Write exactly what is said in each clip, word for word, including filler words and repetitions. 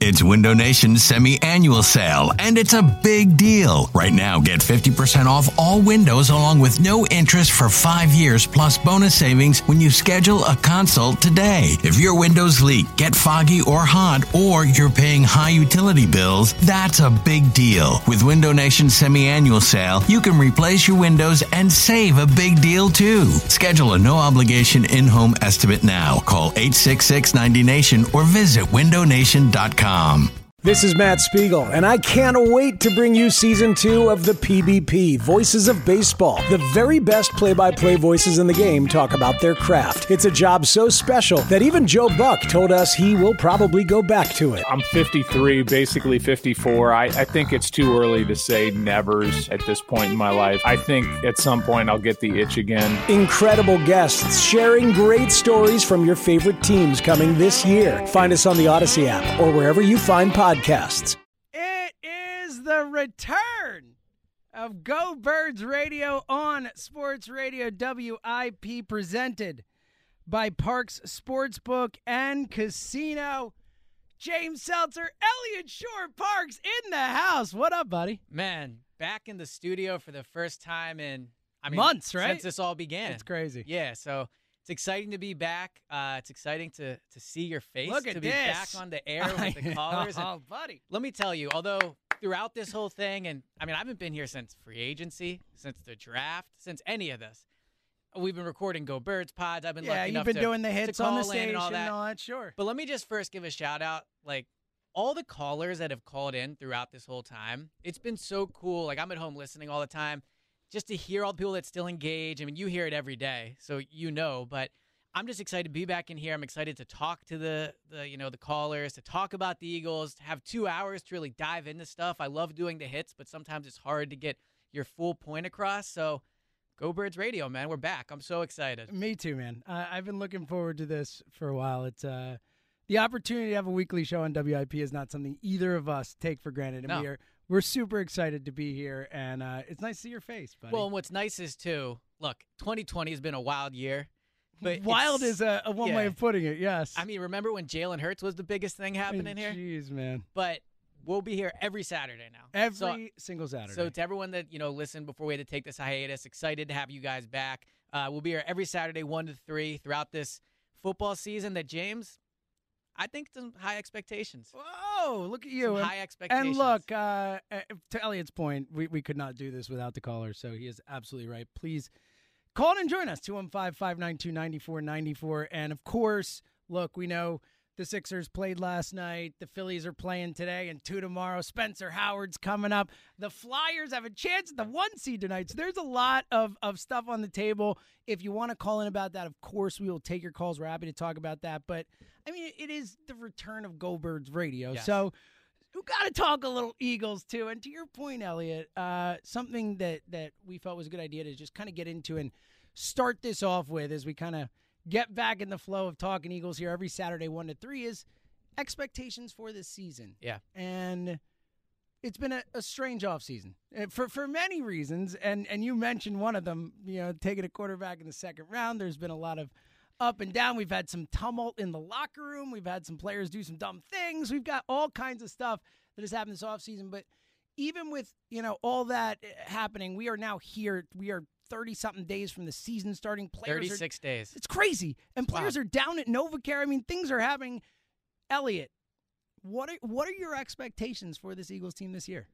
It's Window Nation's semi-annual sale, and it's a big deal. Right now, get fifty percent off all windows along with no interest for five years plus bonus savings when you schedule a consult today. If your windows leak, get foggy or hot, or you're paying high utility bills, that's a big deal. With Window Nation's semi-annual sale, you can replace your windows and save a big deal too. Schedule a no-obligation in-home estimate now. Call eight six six, ninety nation or visit window nation dot com. This is Matt Spiegel, and I can't wait to bring you Season two of the P B P, Voices of Baseball. The very best play-by-play voices in the game talk about their craft. It's a job so special that even Joe Buck told us he will probably go back to it. I'm fifty-three, basically fifty-four. I, I think it's too early to say nevers at this point in my life. I think at some point I'll get the itch again. Incredible guests sharing great stories from your favorite teams coming this year. Find us on the Odyssey app or wherever you find podcasts. Podcasts. It is the return of Go Birds Radio on Sports Radio W I P, presented by Parks Sportsbook and Casino. James Seltzer, Elliot Shore, Parks in the house. What up, buddy? Man, back in the studio for the first time in I mean, months, right? Since this all began. It's crazy. Yeah, so it's exciting to be back. Uh, it's exciting to to see your face. Look at to be this. back on the air with the callers. Oh, And buddy. let me tell you, although throughout this whole thing, and I mean, I haven't been here since free agency, since the draft, since any of this. We've been recording Go Birds pods. I've been Yeah, lucky you've enough been to, doing the hits on the call in station and all that. and all that, sure. But let me just first give a shout out, like all the callers that have called in throughout this whole time. It's been so cool. Like I'm at home listening all the time, just to hear all the people that still engage. I mean, you hear it every day, so you know. But I'm just excited to be back in here. I'm excited to talk to the, the you know, the callers, to talk about the Eagles, to have two hours to really dive into stuff. I love doing the hits, but sometimes it's hard to get your full point across. So Go Birds Radio, man. We're back. I'm so excited. Me too, man. Uh, I've been looking forward to this for a while. It's uh, the opportunity to have a weekly show on W I P is not something either of us take for granted. And No. we are we're super excited to be here, and uh, it's nice to see your face, buddy. Well, and what's nice is, too, look, twenty twenty has been a wild year. But wild it's- is a, a one yeah. way of putting it, yes. I mean, remember when Jalen Hurts was the biggest thing happening here? Jeez, man. But we'll be here every Saturday now. Every so, single Saturday. So to everyone that, you know, listened before we had to take this hiatus, excited to have you guys back. Uh, we'll be here every Saturday, one to three, throughout this football season that, James, I think some high expectations. Whoa, look at you. Some and, high expectations. and look, uh, uh, to Elliot's point, we, we could not do this without the caller, so he is absolutely right. Please call in and join us, two one five, five nine two, nine four nine four. And, of course, look, we know the Sixers played last night. The Phillies are playing today and two tomorrow. Spencer Howard's coming up. The Flyers have a chance at the one seed tonight. So there's a lot of, of stuff on the table. If you want to call in about that, of course, we will take your calls. We're happy to talk about that. But, I mean, it is the return of Go Birds Radio. Yes. So we got to talk a little Eagles, too. And to your point, Elliot, uh, something that, that we felt was a good idea to just kind of get into and start this off with as we kind of get back in the flow of talking Eagles here every Saturday, one to three, is expectations for this season. Yeah. And it's been a, a strange offseason for, for many reasons. And, and you mentioned one of them, you know, taking a quarterback in the second round. There's been a lot of up and down. We've had some tumult in the locker room. We've had some players do some dumb things. We've got all kinds of stuff that has happened this offseason. But even with, you know, all that happening, we are now here. We are thirty-something days from the season starting. Players thirty-six are, days. It's crazy. And players Wow. are down at NovaCare. I mean, things are happening. Elliot, what are, what are your expectations for this Eagles team this year?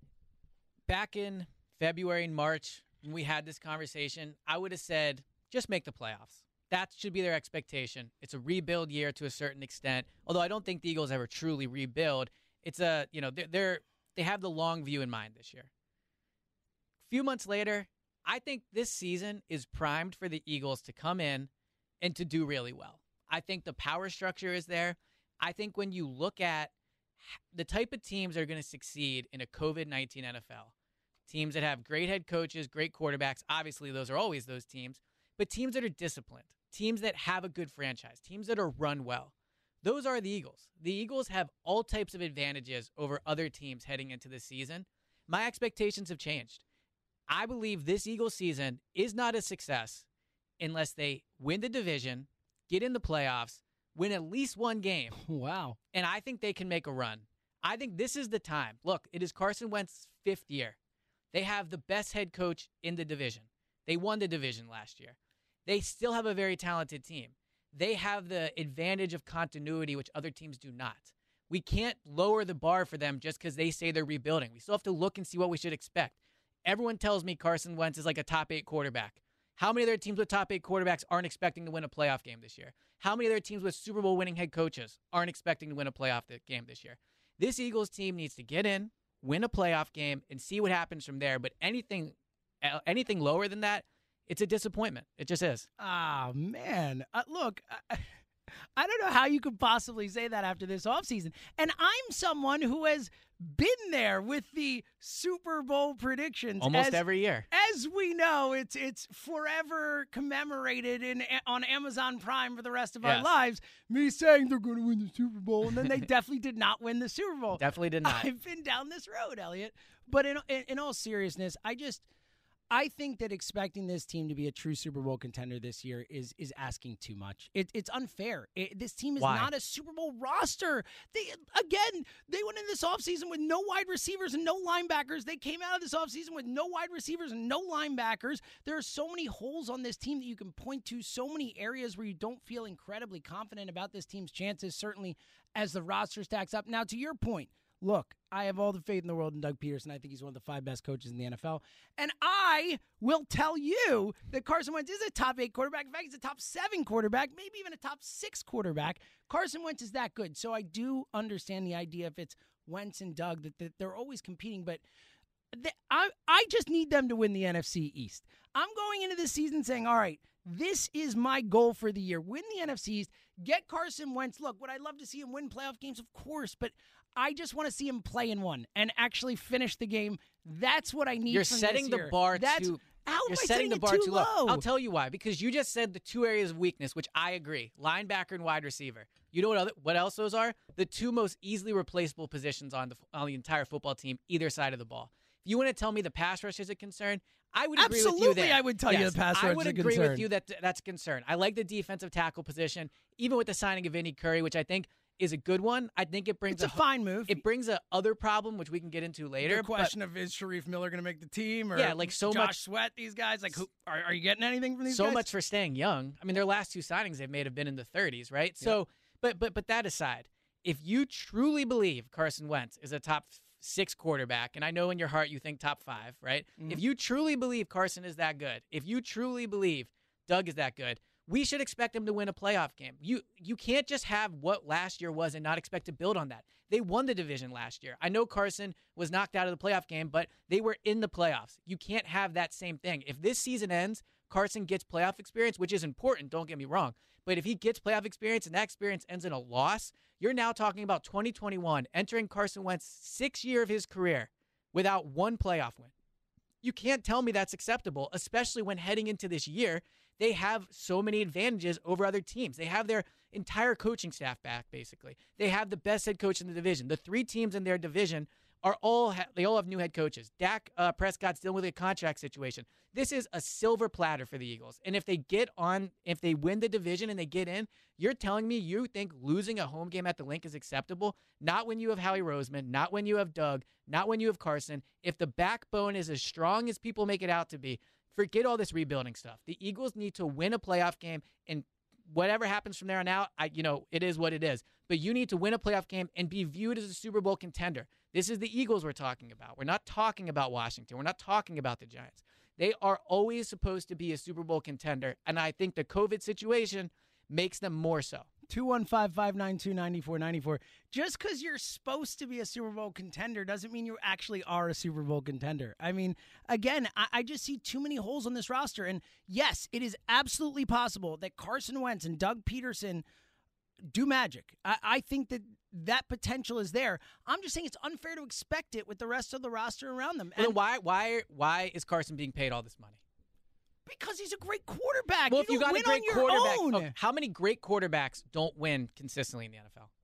Back in February and March, when we had this conversation, I would have said, just make the playoffs. That should be their expectation. It's a rebuild year to a certain extent. Although I don't think the Eagles ever truly rebuild. It's a, you know, they're, they're they have the long view in mind this year. A few months later, I think this season is primed for the Eagles to come in and to do really well. I think the power structure is there. I think when you look at the type of teams that are going to succeed in a covid nineteen N F L, teams that have great head coaches, great quarterbacks, obviously those are always those teams, but teams that are disciplined, teams that have a good franchise, teams that are run well, those are the Eagles. The Eagles have all types of advantages over other teams heading into the season. My expectations have changed. I believe this Eagles season is not a success unless they win the division, get in the playoffs, win at least one game. Wow. And I think they can make a run. I think this is the time. Look, it is Carson Wentz's fifth year. They have the best head coach in the division. They won the division last year. They still have a very talented team. They have the advantage of continuity, which other teams do not. We can't lower the bar for them just because they say they're rebuilding. We still have to look and see what we should expect. Everyone tells me Carson Wentz is like a top eight quarterback. How many other teams with top eight quarterbacks aren't expecting to win a playoff game this year? How many other teams with Super Bowl winning head coaches aren't expecting to win a playoff game this year? This Eagles team needs to get in, win a playoff game, and see what happens from there. But anything, anything lower than that, it's a disappointment. It just is. Ah, oh, man. Uh, look, I, I don't know how you could possibly say that after this offseason. And I'm someone who has been there with the Super Bowl predictions. Almost as, every year. As we know, it's it's forever commemorated in on Amazon Prime for the rest of yes. our lives. Me saying they're going to win the Super Bowl, and then they definitely did not win the Super Bowl. Definitely did not. I've been down this road, Elliot. But in, in, in all seriousness, I just... I think that expecting this team to be a true Super Bowl contender this year is is asking too much. It, it's unfair. It, this team is Why? not a Super Bowl roster. They Again, they went in this offseason with no wide receivers and no linebackers. They came out of this offseason with no wide receivers and no linebackers. There are so many holes on this team that you can point to, so many areas where you don't feel incredibly confident about this team's chances, certainly as the roster stacks up. Now, to your point, look, I have all the faith in the world in Doug Peterson. I think he's one of the five best coaches in the N F L. And I will tell you that Carson Wentz is a top eight quarterback. In fact, he's a top seven quarterback, maybe even a top six quarterback. Carson Wentz is that good. So I do understand the idea if it's Wentz and Doug that, that they're always competing. But they, I, I just need them to win the N F C East. I'm going into this season saying, all right, this is my goal for the year. Win the N F C East. Get Carson Wentz. Look, would I love to see him win playoff games? Of course, but I just want to see him play in one and actually finish the game. That's what I need You're from setting this the year. bar That's, too how You're am I setting the it bar too too low. low. I'll tell you why. Because you just said the two areas of weakness, which I agree. Linebacker and wide receiver. You know what other, what else those are? The two most easily replaceable positions on the on the entire football team, either side of the ball. If you want to tell me the pass rush is a concern, I would agree Absolutely, with you there. I would tell yes, you the pass rush is a concern. I would agree with you that that's a concern. I like the defensive tackle position, even with the signing of Vinny Curry, which I think is a good one. I think it brings it's a, a fine move. It brings a other problem, which we can get into later. The question of is Sharif Miller going to make the team, or yeah, like so Josh much Sweat? These guys, like, who, are are you getting anything from these so guys? So much for staying young. I mean, their last two signings they've made have been in the thirties, right? Yep. So, but but but that aside, if you truly believe Carson Wentz is a top six quarterback, and I know in your heart you think top five, right? Mm-hmm. If you truly believe Carson is that good, if you truly believe Doug is that good, we should expect him to win a playoff game. You you can't just have what last year was and not expect to build on that. They won the division last year. I know Carson was knocked out of the playoff game, but they were in the playoffs. You can't have that same thing. If this season ends, Carson gets playoff experience, which is important, don't get me wrong. But if he gets playoff experience and that experience ends in a loss, you're now talking about twenty twenty-one, entering Carson Wentz's sixth year of his career without one playoff win. You can't tell me that's acceptable, especially when heading into this year, they have so many advantages over other teams. They have their entire coaching staff back, basically. They have the best head coach in the division. The three teams in their division are all ha- they all have new head coaches. Dak uh, Prescott's dealing with a contract situation. This is a silver platter for the Eagles. And if they get on, if they win the division and they get in, you're telling me you think losing a home game at the Link is acceptable? Not when you have Howie Roseman, not when you have Doug, not when you have Carson. If the backbone is as strong as people make it out to be, forget all this rebuilding stuff. The Eagles need to win a playoff game, and whatever happens from there on out, I, you know, it is what it is. But you need to win a playoff game and be viewed as a Super Bowl contender. This is the Eagles we're talking about. We're not talking about Washington. We're not talking about the Giants. They are always supposed to be a Super Bowl contender, and I think the COVID situation makes them more so. two one five, five nine two, nine four nine four. Just because you're supposed to be a Super Bowl contender doesn't mean you actually are a Super Bowl contender. I mean, again, I, I just see too many holes on this roster. And yes, it is absolutely possible that Carson Wentz and Doug Peterson do magic. I, I think that that potential is there. I'm just saying it's unfair to expect it with the rest of the roster around them. Well, then why, why, why is Carson being paid all this money? Because he's a great quarterback. Well, you if you got win a great on your quarterback, own. oh, how many great quarterbacks don't win consistently in the N F L?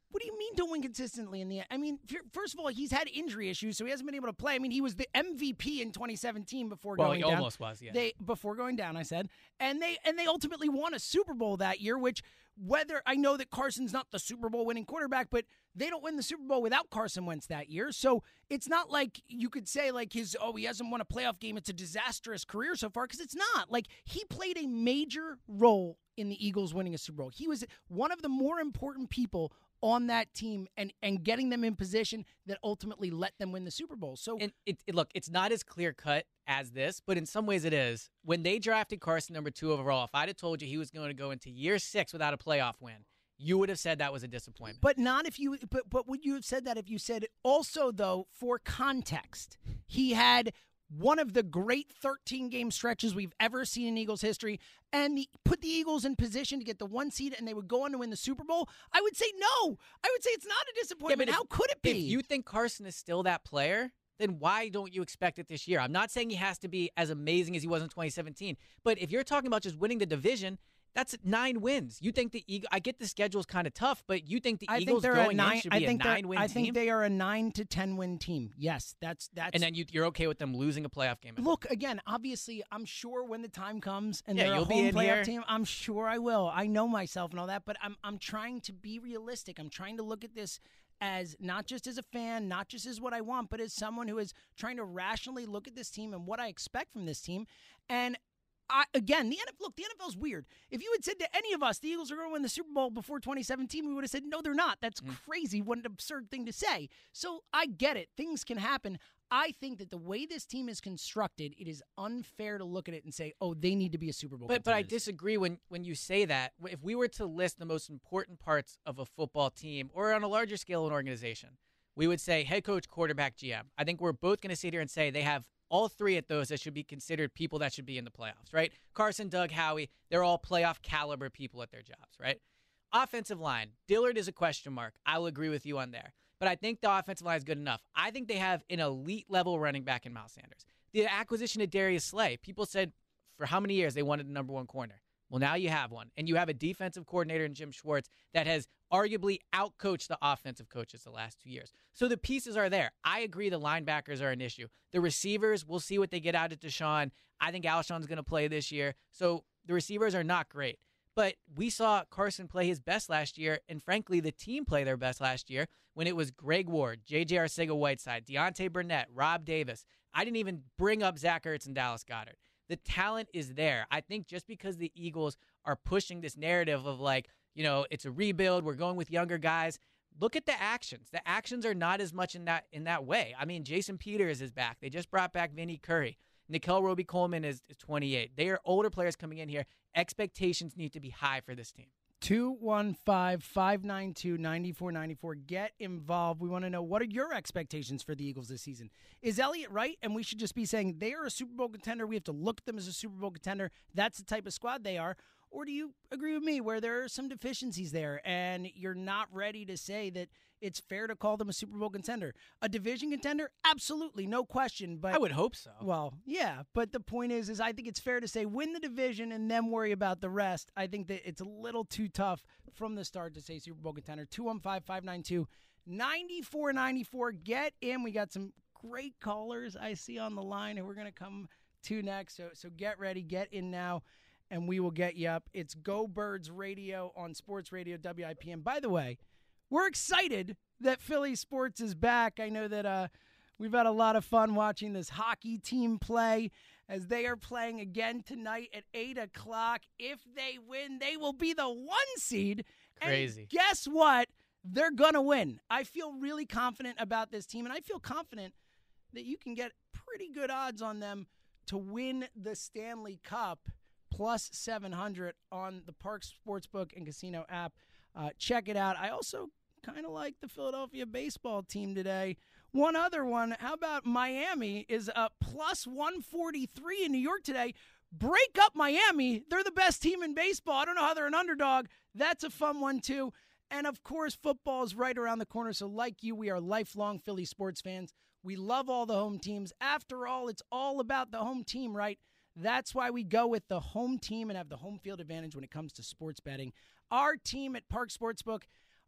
What do you mean don't win consistently in the I mean, first of all, he's had injury issues, so he hasn't been able to play. I mean, he was the M V P in twenty seventeen before well, going he down. almost was, yeah. They before going down, I said. And they and they ultimately won a Super Bowl that year, which whether I know that Carson's not the Super Bowl winning quarterback, but they don't win the Super Bowl without Carson Wentz that year. So it's not like you could say like his, oh, he hasn't won a playoff game. It's a disastrous career so far, because it's not. Like, he played a major role in the Eagles winning a Super Bowl. He was one of the more important people on that team and, and getting them in position that ultimately let them win the Super Bowl. So and it, it, look, it's not as clear cut as this, but in some ways it is. When they drafted Carson number two overall, if I'd have told you he was going to go into year six without a playoff win, you would have said that was a disappointment. But not if you but but would you have said that if you said also, though, for context, he had one of the great thirteen-game stretches we've ever seen in Eagles history, and the, put the Eagles in position to get the one seed, and they would go on to win the Super Bowl? I would say no. I would say it's not a disappointment. Yeah, How if, could it be? If you think Carson is still that player, then why don't you expect it this year? I'm not saying he has to be as amazing as he was in twenty seventeen, but if you're talking about just winning the division, that's nine wins. You think the Eagles? I get the schedule's kind of tough, but you think the I Eagles think going a nine, in should I be think a nine-win team? I think they are a nine to ten win team. Yes, that's that's. And then you, you're okay with them losing a playoff game. Look, again, obviously, I'm sure when the time comes and yeah, they're you'll a be home in playoff here. team, I'm sure I will. I know myself and all that, but I'm I'm trying to be realistic. I'm trying to look at this as not just as a fan, not just as what I want, but as someone who is trying to rationally look at this team and what I expect from this team. And I, again, the N F L, look, the N F L is weird. If you had said to any of us the Eagles are going to win the Super Bowl before twenty seventeen, we would have said, no, they're not. That's mm. crazy. What an absurd thing to say. So I get it. Things can happen. I think that the way this team is constructed, it is unfair to look at it and say, oh, they need to be a Super Bowl But but I contenders. disagree when, when you say that. If we were to list the most important parts of a football team or on a larger scale an organization, we would say head coach, quarterback, G M. I think we're both going to sit here and say they have all three of those that should be considered people that should be in the playoffs, right? Carson, Doug, Howie, they're all playoff caliber people at their jobs, right? Offensive line, Dillard is a question mark. I will agree with you on there. But I think the offensive line is good enough. I think they have an elite level running back in Miles Sanders. The acquisition of Darius Slay, people said for how many years they wanted the number one corner. Well, now you have one. And you have a defensive coordinator in Jim Schwartz that has arguably outcoached the offensive coaches the last two years. So the pieces are there. I agree the linebackers are an issue. The receivers, we'll see what they get out of Deshaun. I think Alshon's going to play this year. So the receivers are not great. But we saw Carson play his best last year, and frankly, the team play their best last year when it was Greg Ward, J J Arcega-Whiteside, Deontay Burnett, Rob Davis. I didn't even bring up Zach Ertz and Dallas Goedert. The talent is there. I think just because the Eagles are pushing this narrative of like, you know, it's a rebuild, we're going with younger guys, look at the actions. The actions are not as much in that in that way. I mean, Jason Peters is back. They just brought back Vinnie Curry. Nickel Roby-Coleman is, is twenty-eight. They are older players coming in here. Expectations need to be high for this team. two one five, five nine two, nine four nine four. Get involved. We want to know, what are your expectations for the Eagles this season? Is Elliott right? And we should just be saying they are a Super Bowl contender. We have to look at them as a Super Bowl contender. That's the type of squad they are. Or do you agree with me where there are some deficiencies there and you're not ready to say that it's fair to call them a Super Bowl contender? A division contender? Absolutely, no question. But I would hope so. Well, yeah, but the point is, is I think it's fair to say win the division and then worry about the rest. I think that it's a little too tough from the start to say Super Bowl contender. two one five, five nine two, nine four nine four. Get in. We got some great callers I see on the line who we're going to come to next. So, so get ready, get in now, and we will get you up. It's Go Birds Radio on Sports Radio W I P. And by the way, we're excited that Philly sports is back. I know that uh, we've had a lot of fun watching this hockey team play as they are playing again tonight at eight o'clock. If they win, they will be the one seed. Crazy. And guess what? They're going to win. I feel really confident about this team, and I feel confident that you can get pretty good odds on them to win the Stanley Cup, plus seven hundred on the Parx Sportsbook and Casino app. Uh, check it out. I also kind of like the Philadelphia baseball team today. One other one, how about Miami is a plus one forty-three in New York today. Break up Miami. They're the best team in baseball. I don't know how they're an underdog. That's a fun one, too. And, of course, football is right around the corner. So, like you, we are lifelong Philly sports fans. We love all the home teams. After all, it's all about the home team, right? That's why we go with the home team and have the home field advantage when it comes to sports betting. Our team at Parx Sportsbook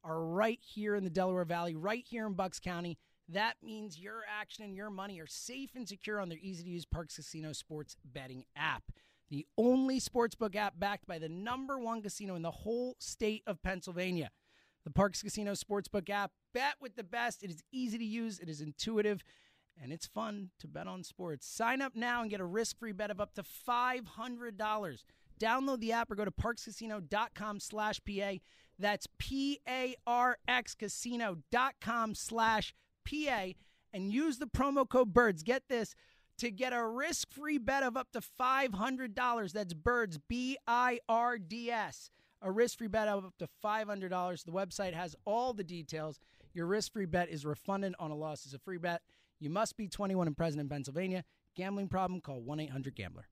are right here in the Delaware Valley, right here in Bucks County. That means your action and your money are safe and secure on their easy-to-use Parx Casino sports betting app. The only sportsbook app backed by the number one casino in the whole state of Pennsylvania. The Parx Casino Sportsbook app. Bet with the best. It is easy to use. It is intuitive. And it's fun to bet on sports. Sign up now and get a risk-free bet of up to five hundred dollars. Download the app or go to parxcasino.com slash PA. That's P-A-R-X casino.com slash P-A. And use the promo code BIRDS. Get this. To get a risk-free bet of up to five hundred dollars. That's BIRDS, B I R D S. A risk-free bet of up to five hundred dollars. The website has all the details. Your risk-free bet is refunded on a loss as a free bet. You must be twenty-one and present in Pennsylvania. Gambling problem? Call one eight hundred gambler.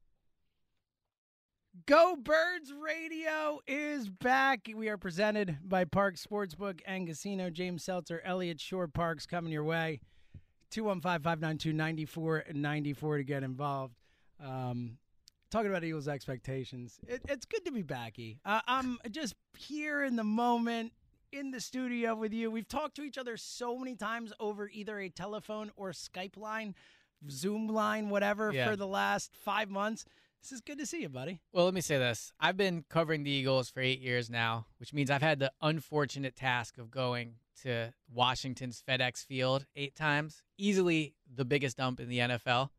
Go Birds Radio is back. We are presented by Parx Sportsbook and Casino. James Seltzer, Elliott Shorr-Parks coming your way. two one five, five nine two, nine four nine four to get involved. Um, talking about Eagles expectations. It, it's good to be back, E. Uh, I'm just here in the moment, in the studio with you. We've talked to each other so many times over either a telephone or Skype line, Zoom line, whatever, Yeah. for the last five months. This is good to see you, buddy. Well, let me say this. I've been covering the Eagles for eight years now, which means I've had the unfortunate task of going to Washington's FedEx Field eight times, easily the biggest dump in the N F L.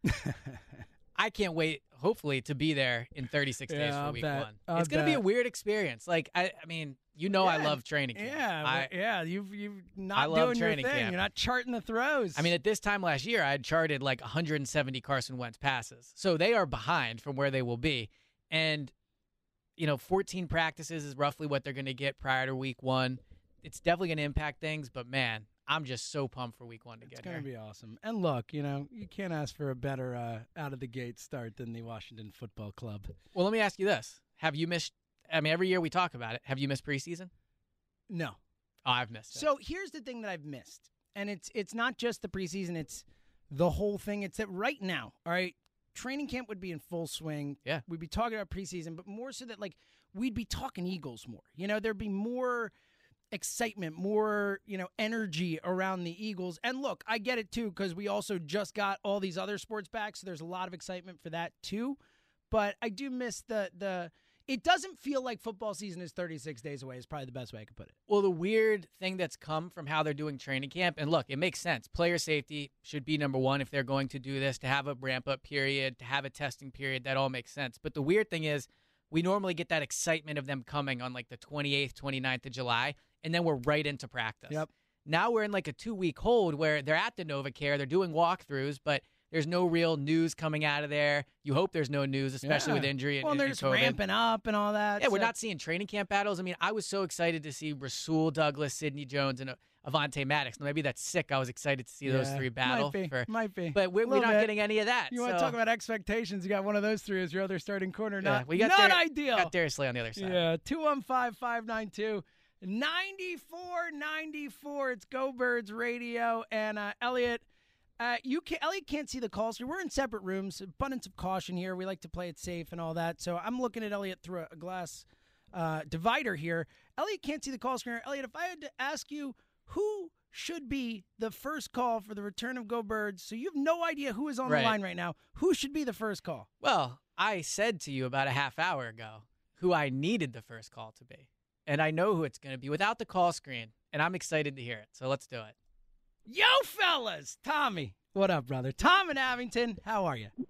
I can't wait, hopefully, to be there in thirty-six Yeah, days for I'll week bet. one. I'll It's going to be a bet. weird experience. Like, I, I mean, you know I Yeah. love training camp. Yeah, I, but yeah, you've you've not I love doing your training thing. camp. You're not charting the throws. I mean, at this time last year, I had charted like one hundred seventy Carson Wentz passes. So they are behind from where they will be. And, you know, fourteen practices is roughly what they're going to get prior to week one. It's definitely going to impact things, but man, I'm just so pumped for week one to it's get going here. to be awesome. And look, you know, you can't ask for a better uh, out of the gate start than the Washington Football Club. Well, let me ask you this. Have you missed, I mean, every year we talk about it. Have you missed preseason? No. Oh, I've missed it. So here's the thing that I've missed, and it's it's not just the preseason; it's the whole thing. It's that right now, all right, training camp would be in full swing. Yeah. We'd be talking about preseason, but more so that like we'd be talking Eagles more. You know, there'd be more excitement, more, you know, energy around the Eagles. And look, I get it too, because we also just got all these other sports back, so there's a lot of excitement for that too. But I do miss the the it doesn't feel like football season is thirty-six days away is probably the best way I could put it. Well, the weird thing that's come from how they're doing training camp, and look, it makes sense. Player safety should be number one if they're going to do this, to have a ramp-up period, to have a testing period. That all makes sense. But the weird thing is we normally get that excitement of them coming on like the twenty-eighth, twenty-ninth of July, and then we're right into practice. Yep. Now we're in like a two-week hold where they're at the NovaCare, they're doing walkthroughs, but there's no real news coming out of there. You hope there's no news, especially Yeah. with injury and, Well, and they're and just COVID. ramping up and all that. Yeah, we're so- not seeing training camp battles. I mean, I was so excited to see Rasul Douglas, Sidney Jones, and uh, Avonte Maddox. Now, maybe that's sick. I was excited to see those Yeah, three battle. Might be. For, might be. but we're, we're Little not bit. getting any of that. You want to so- talk about expectations? You got one of those three as your other starting corner. Yeah, Not, we got not Dar- ideal. Got Darius Slay on the other side. Yeah, two one five, five nine two, nine four nine four. It's Go Birds Radio. And uh, Elliot, uh, you can, Elliot can't see the call, so we're in separate rooms. Abundance of caution here. We like to play it safe and all that. So I'm looking at Elliot through a glass uh, divider here. Elliot can't see the call screen. Elliot, if I had to ask you who should be the first call for the return of Go Birds, so you have no idea who is on Right. the line right now, who should be the first call? Well, I said to you about a half hour ago who I needed the first call to be. And I know who it's going to be without the call screen. And I'm excited to hear it. So let's do it. Yo, fellas! Tommy. What up, brother? Tom in Abington. How are you?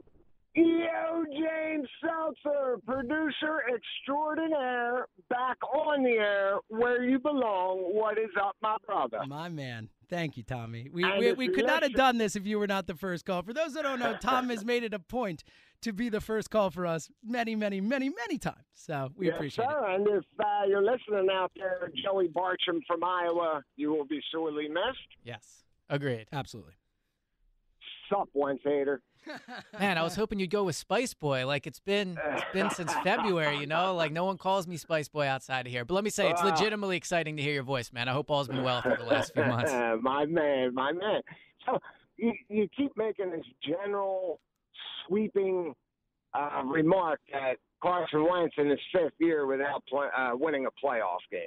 Yo, James Seltzer, producer extraordinaire, back on the air where you belong. What is up, my brother? My man. Thank you, Tommy. We And we, if we you could not have listen- done this if you were not the first call. For those that don't know, Tom has made it a point to be the first call for us many, many, many, many times. So we yes, appreciate sir. And if uh, you're listening out there, Joey Barcham from Iowa, you will be sorely missed. Yes. Agreed. it. Absolutely. Sup, Wentz hater. Man, I was hoping you'd go with Spice Boy. Like it's been it's been since February, you know? Like no one calls me Spice Boy outside of here. But let me say, it's Wow. legitimately exciting to hear your voice, man. I hope all's been well through the last few months. my man, my man. So you, you keep making this general sweeping uh, remark that Carson Wentz in his fifth year without play, uh, winning a playoff game.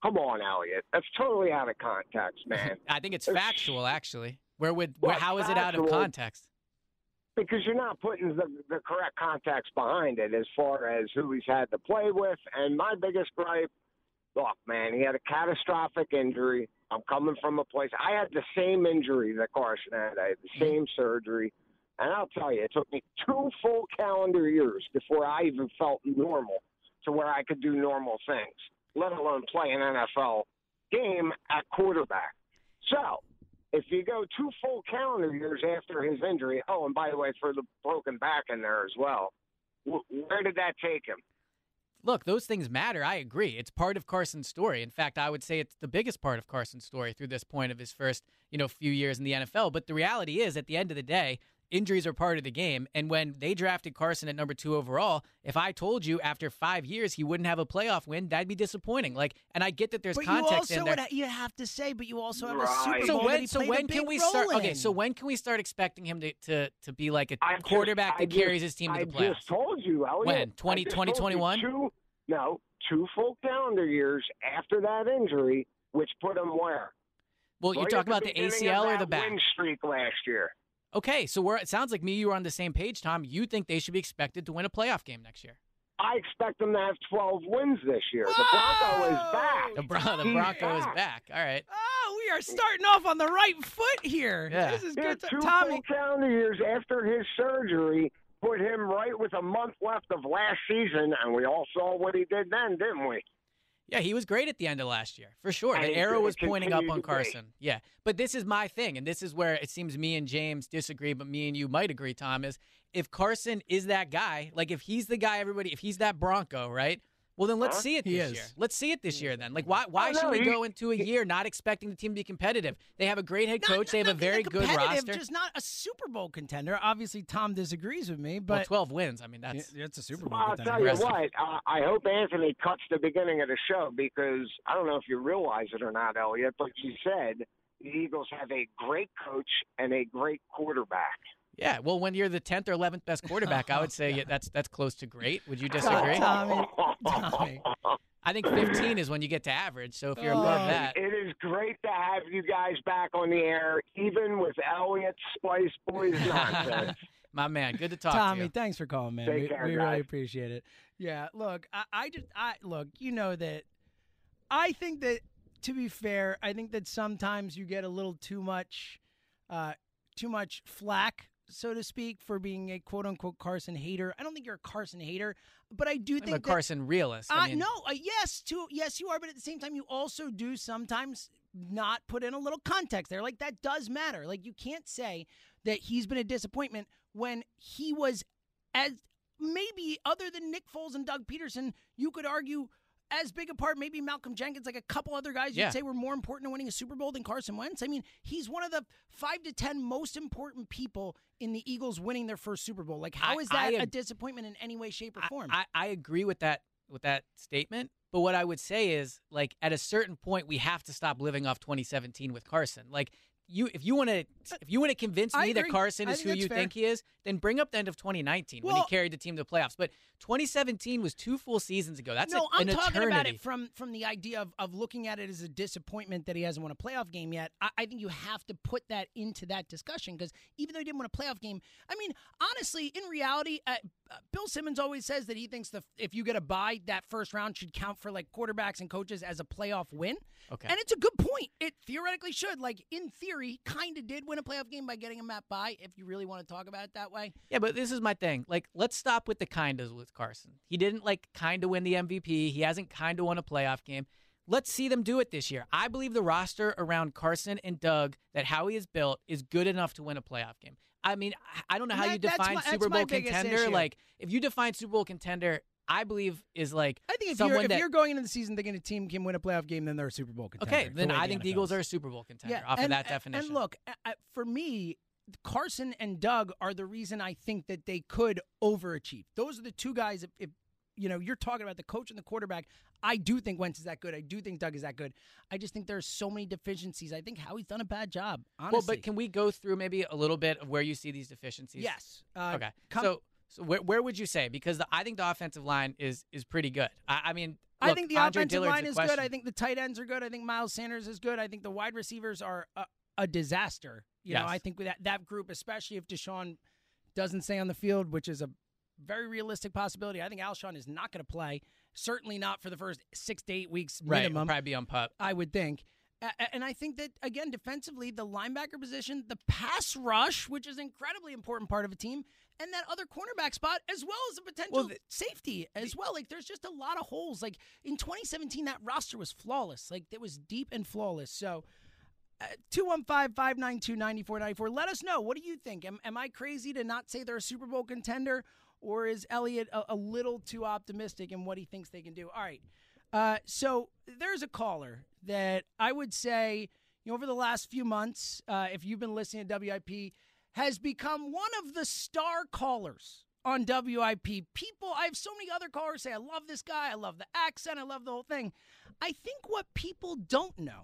Come on, Elliot. That's totally out of context, man. I think it's It's- factual, actually. Where would where, Well, how is it out of factual. context? Because you're not putting the, the correct context behind it as far as who he's had to play with. And my biggest gripe, look, man, he had a catastrophic injury. I'm coming from a place. I had the same injury that Carson had. I had the same surgery. And I'll tell you, it took me two full calendar years before I even felt normal to where I could do normal things, let alone play an N F L game at quarterback. So if you go two full calendar years after his injury, oh, and by the way, for the broken back in there as well, where did that take him? Look, those things matter. I agree. It's part of Carson's story. In fact, I would say it's the biggest part of Carson's story through this point of his first, you know, few years in the N F L. But the reality is, at the end of the day, injuries are part of the game. And when they drafted Carson at number two overall, if I told you after five years he wouldn't have a playoff win, that'd be disappointing. Like, and I get that there's But context you also in there. would ha- you have to say, but you also have a Right. Super Bowl So that when he so played a when big can we role start? Okay, in. so when can we start expecting him to to, to be like a I just- quarterback I that carries just- his team to I the playoffs? just told you, Elliot. When? I twenty, just twenty told you twenty-one? Two, no, two full calendar years after that injury, which put him where? Well, you're Right talking at about the beginning A C L of or the that back? win streak last year. Okay, so we're, it sounds like me you are on the same page, Tom. You think they should be expected to win a playoff game next year? I expect them to have twelve wins this year. The Bronco is back. The, Bron- the He's Bronco is back. back. All right. Oh, we are starting off on the right foot here. Yeah. This is Yeah, good. two Tommy, full calendar years after his surgery put him right with a month left of last season, and we all saw what he did then, didn't we? Yeah, he was great at the end of last year, for sure. And The it- arrow it was pointing up continued on to be. Carson. Yeah, but this is my thing, and this is where it seems me and James disagree, but me and you might agree, Tom, is if Carson is that guy, like if he's the guy everybody, if he's that Bronco, right? Well, then let's Huh? see it He this is. year. Let's see it this year then. Like, why why Oh, should no, we he- go into a year not expecting the team to be competitive? They have a great head Not- coach. not- they have a not very good competitive, roster. Just not a Super Bowl contender. Obviously, Tom disagrees with me, well, but twelve wins. I mean, that's Yeah, it's a Super Bowl Well, I'll contender. tell you Impressive. what, uh, I hope Anthony cuts the beginning of the show because I don't know if you realize it or not, Elliot, but you said the Eagles have a great coach and a great quarterback. yeah. Well, when you're the tenth or eleventh best quarterback, I would say yeah, that's that's close to great. Would you disagree? Tommy, Tommy. I think fifteen is when you get to average. So if you're Oh. above that, It is great to have you guys back on the air, even with Elliot Spice Boys nonsense. my man, good to talk Tommy, to you. thanks for calling, man. Take we care, we guys. really appreciate it. Yeah, look, I, I just, I look, you know that. I think that, to be fair, I think that sometimes you get a little too much, uh, too much flack, so to speak, for being a quote unquote Carson hater. I don't think you're a Carson hater, but I do I'm think a that, Carson realist. Uh, I mean, no, uh, yes, too, yes, you are, but at the same time, you also do sometimes not put in a little context there. Like that does matter. Like you can't say that he's been a disappointment when he was as maybe other than Nick Foles and Doug Peterson, you could argue as big a part, maybe Malcolm Jenkins, like a couple other guys Yeah. you'd say were more important to winning a Super Bowl than Carson Wentz. I mean, he's one of the five to ten most important people in the Eagles winning their first Super Bowl. Like, how I- is that I a ag- disappointment in any way, shape, or I, form? I, I agree with that with that statement. But what I would say is, like, at a certain point, we have to stop living off twenty seventeen with Carson. Like, you, if you want to, if you want to convince I me that agree. Carson I is think who that's you fair. think he is, then bring up the end of twenty nineteen when he Well- carried the team to the playoffs. But twenty seventeen was two full seasons ago. That's no, a, I'm an talking eternity. about it from from the idea of, of looking at it as a disappointment that he hasn't won a playoff game yet. I, I think you have to put that into that discussion because even though he didn't win a playoff game, I mean, honestly, in reality, uh, uh, Bill Simmons always says that he thinks the if you get a bye, that first round should count for like quarterbacks and coaches as a playoff win. Okay. And it's a good point. It theoretically should. Like in theory, kind of did win a playoff game by getting him that bye. If you really want to talk about it that way. Yeah, but this is my thing. Like, let's stop with the kindas with Carson. He didn't like kind of win the M V P. He hasn't kind of won a playoff game. Let's see them do it this year. I believe the roster around Carson and Doug that Howie has built is good enough to win a playoff game. I mean, I- I don't know how That- you that's define my- that's Super my Bowl biggest contender. issue. Like, if you define Super Bowl contender, I believe is like I think if someone you're if that you're going into the season thinking a team can win a playoff game, then they're a Super Bowl contender. okay, then way I the think the N F L Eagles is. are a Super Bowl contender Yeah, off and, of that and- definition. And look, uh, uh, for me, Carson and Doug are the reason I think that they could overachieve. Those are the two guys. If, if you know, you're talking about the coach and the quarterback. I do think Wentz is that good. I do think Doug is that good. I just think there's so many deficiencies. I think Howie's done a bad job. Honestly. well, but can we go through maybe a little bit of where you see these deficiencies? yes. Uh, Okay. come- so So where where would you say? Because the, I think the offensive line is is pretty good. I, I mean, I look, think the Andre offensive Dillard's line a is question. good. I think the tight ends are good. I think Miles Sanders is good. I think the wide receivers are a, a disaster. You Yes. know, I think with that, that group, especially if Deshaun doesn't stay on the field, which is a very realistic possibility. I think Alshon is not going to play. Certainly not for the first six to eight weeks right, minimum. will probably be on pup. I would think. A- And I think that, again, defensively, the linebacker position, the pass rush, which is an incredibly important part of a team, and that other cornerback spot, as well as a potential Well, the- safety as well. Like, there's just a lot of holes. Like, in twenty seventeen, that roster was flawless. Like, it was deep and flawless. So, uh, two one five, five nine two, nine four nine four. Let us know. What do you think? Am, am I crazy to not say they're a Super Bowl contender, or is Elliott a, a little too optimistic in what he thinks they can do? All right. Uh, so there's a caller that I would say, you know, over the last few months, uh, if you've been listening to W I P, has become one of the star callers on W I P. People, I have so many other callers say, I love this guy, I love the accent, I love the whole thing. I think what people don't know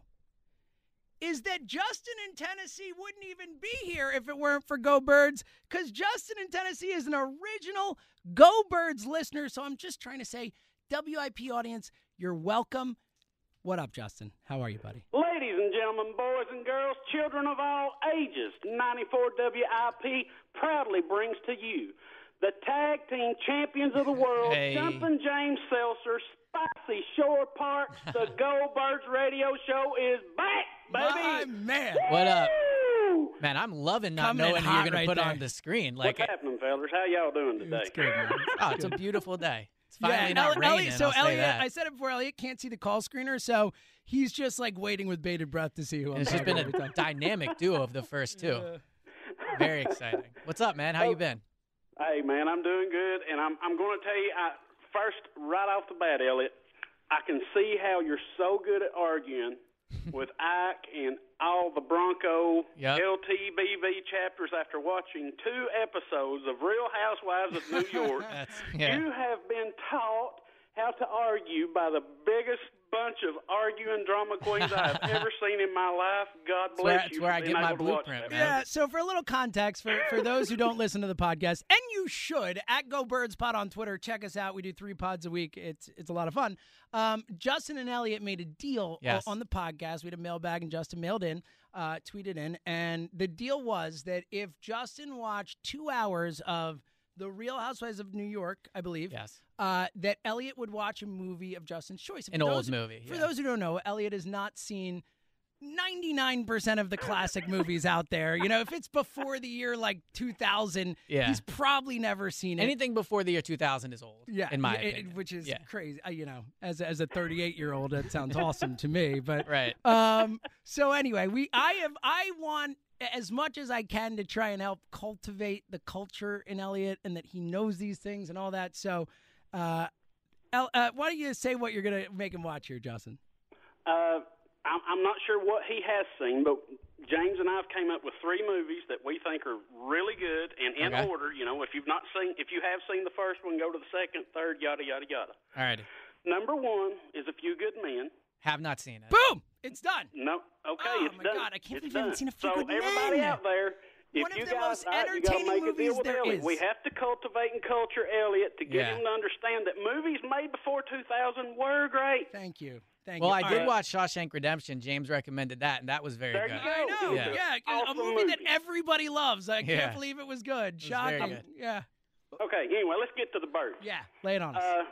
is that Justin in Tennessee wouldn't even be here if it weren't for Go Birds, because Justin in Tennessee is an original Go Birds listener. So I'm just trying to say, W I P audience, you're welcome. What up, Justin? How are you, buddy? Ladies and gentlemen, boys and girls, children of all ages, ninety-four W I P proudly brings to you the tag team champions of the world, Hey. Jumpin' James Seltzer, Spicy Shore Parks. The Go Birds radio show is back, My baby. man. What up? Woo! Man, I'm loving not Coming in knowing who hot you're going right to put there. on the screen. Like, What's happening, fellas? How y'all doing today? It's good, man. oh, it's a beautiful day. It's finally yeah, not Elliot, raining. Elliot, so I'll say Elliot, that. I said it before, Elliot can't see the call screener, so he's just like waiting with bated breath to see who I'm And it's just talking been to a every time. dynamic duo of the first two. Yeah. Very exciting. What's up, man? How you been? Hey, man, I'm doing good, and I'm I'm going to tell you, I, first, right off the bat, Elliot, I can see how you're so good at arguing with Ike and all the Bronco Yep. L T B V chapters after watching two episodes of Real Housewives of New York. That's, yeah. You have been taught how to argue by the biggest bunch of arguing drama queens I have ever seen in my life. God That's where, bless that's you where for I being get my able to watch blueprint, that. man. Yeah, so for a little context, for, for those who don't listen to the podcast, and you should, at Go Birds Pod on Twitter, check us out. We do three pods a week. It's it's a lot of fun. Um, Justin and Elliot made a deal Yes. o- on the podcast. We had a mailbag, and Justin mailed in, uh, tweeted in, and the deal was that if Justin watched two hours of The Real Housewives of New York, I believe, Yes. uh, that Elliot would watch a movie of Justin's choice. An For old those- movie, For yeah. those who don't know, Elliot has not seen ninety-nine percent of the classic movies out there. You know, if it's before the year like two thousand, Yeah. he's probably never seen it. Anything before the year two thousand is old. yeah, in my yeah, it- opinion. which is Yeah. crazy. Uh, you know, as a, as a thirty-eight-year-old, that sounds awesome to me. But Right. um, so anyway, we I have I want as much as I can to try and help cultivate the culture in Elliot and that he knows these things and all that. So, uh, El, uh, why don't you say what you're gonna make him watch here, Justin? Uh, I'm, I'm not sure what he has seen, but James and I have came up with three movies that we think are really good and in Okay. order. You know, if you've not seen, if you have seen the first one, go to the second, third, yada yada yada. All right. Number one is A Few Good Men. Have not seen it. Boom! It's done. No, okay, Oh, it's my done. God, I can't It's believe you haven't done. seen A Few So Good Men. everybody out there, if One of you the guys, most all right, you gotta entertaining make a movies deal with there Elliot. is. We have to cultivate and culture Elliot to get Yeah. him to understand that movies made before two thousand were great. Thank you. Thank Well, you. I All did right. watch Shawshank Redemption. James recommended that, and that was very There good. you go. I know. Yeah. Yeah, a Awesome movie that movie. everybody loves. I can't Yeah. believe it was good. was very Shocking. good. Yeah. Okay, anyway, let's get to the birds. Yeah. Lay it on us. Uh,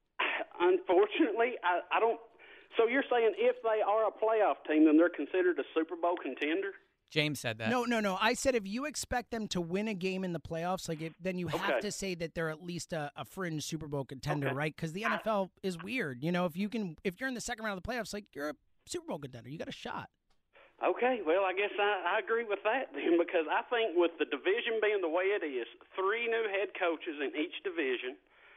unfortunately, I, I don't. So you're saying if they are a playoff team, then they're considered a Super Bowl contender? James said that. no, no, no. I said if you expect them to win a game in the playoffs, like it, then you have Okay. to say that they're at least a, a fringe Super Bowl contender, Okay. right? Because the N F L is weird. You know, if you can, if you're in the second round of the playoffs, like you're a Super Bowl contender, you got a shot. Okay, well, I guess I, I agree with that then, because I think with the division being the way it is, three new head coaches in each division,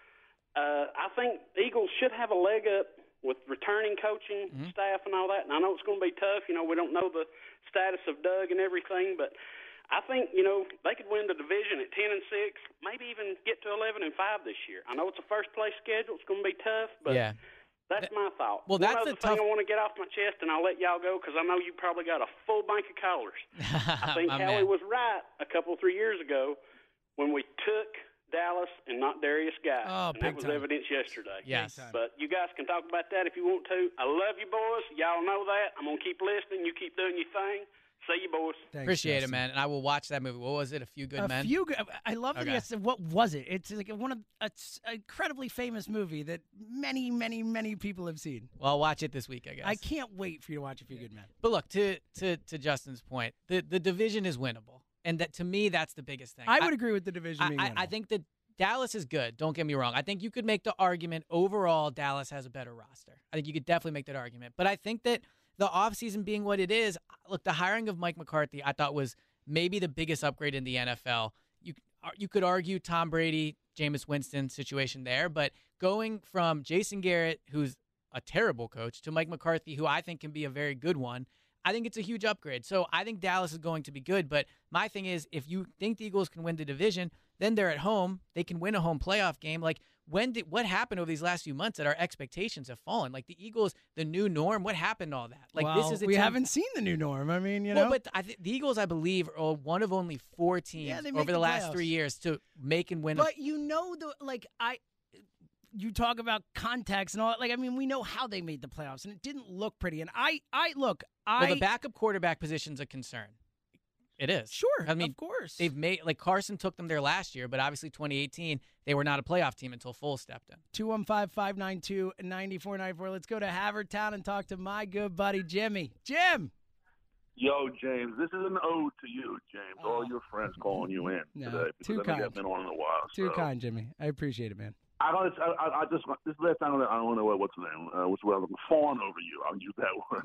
uh, I think Eagles should have a leg up with returning coaching Mm-hmm. staff and all that. And I know it's going to be tough. You know, we don't know the status of Doug and everything, but I think, you know, they could win the division at ten and six, maybe even get to eleven and five this year. I know it's a first place schedule. It's going to be tough, but Yeah. that's my thought. Well, One that's other the thing tough- I want to get off my chest, and I'll let y'all go because I know you probably got a full bank of callers. I think My Howie man. was right a couple, three years ago when we took Dallas and not Darius Guy. Oh, and big that was time. evidence yesterday. Yes. But you guys can talk about that if you want to. I love you, boys. Y'all know that. I'm going to keep listening. You keep doing your thing. See you, boys. Thanks, Appreciate Justin. it, man. And I will watch that movie. What was it? A Few Good A Men? few. Good, I love that. Okay. Yes. What was it? It's like one of it's an incredibly famous movie that many, many, many people have seen. Well, I'll watch it this week, I guess. I can't wait for you to watch A Few Good Men. But look, to to to Justin's point, the the division is winnable, and that to me that's the biggest thing. I would agree with the division I, being I, winnable. I think that Dallas is good. Don't get me wrong. I think you could make the argument overall Dallas has a better roster. I think you could definitely make that argument. But I think that the offseason being what it is, look, the hiring of Mike McCarthy I thought was maybe the biggest upgrade in the N F L. You you could argue Tom Brady, Jameis Winston situation there, but going from Jason Garrett, who's a terrible coach, to Mike McCarthy, who I think can be a very good one, I think it's a huge upgrade. So I think Dallas is going to be good. But my thing is, if you think the Eagles can win the division, then they're at home. They can win a home playoff game. Like, when did what happened over these last few months that our expectations have fallen? Like the Eagles, the new norm. What happened to all that? Like well, this is a we team- haven't seen the new norm. I mean, you well, know. but I th- the Eagles, I believe, are one of only four teams Yeah, they make over the, the last playoffs. three years to make and win. But you know, the like I, you talk about context and all that. Like I mean, we know how they made the playoffs, and it didn't look pretty. And I, I look, I well, the backup quarterback position's a concern. It is. sure, I mean, of course, They've made like Carson took them there last year, but obviously twenty eighteen they were not a playoff team until Foles stepped in. two one five, five nine two, nine four nine four. Let's go to Havertown and talk to my good buddy Jimmy. Jim. Yo, James, this is an ode to you, James. Oh. All your friends calling you in No, today too because I know you kind. haven't been on in a while. Too so. kind, Jimmy. I appreciate it, man. I don't. I, I, I just. This last time I don't know what's the name. Uh, what's what I'm fawn over you. I'll use that word.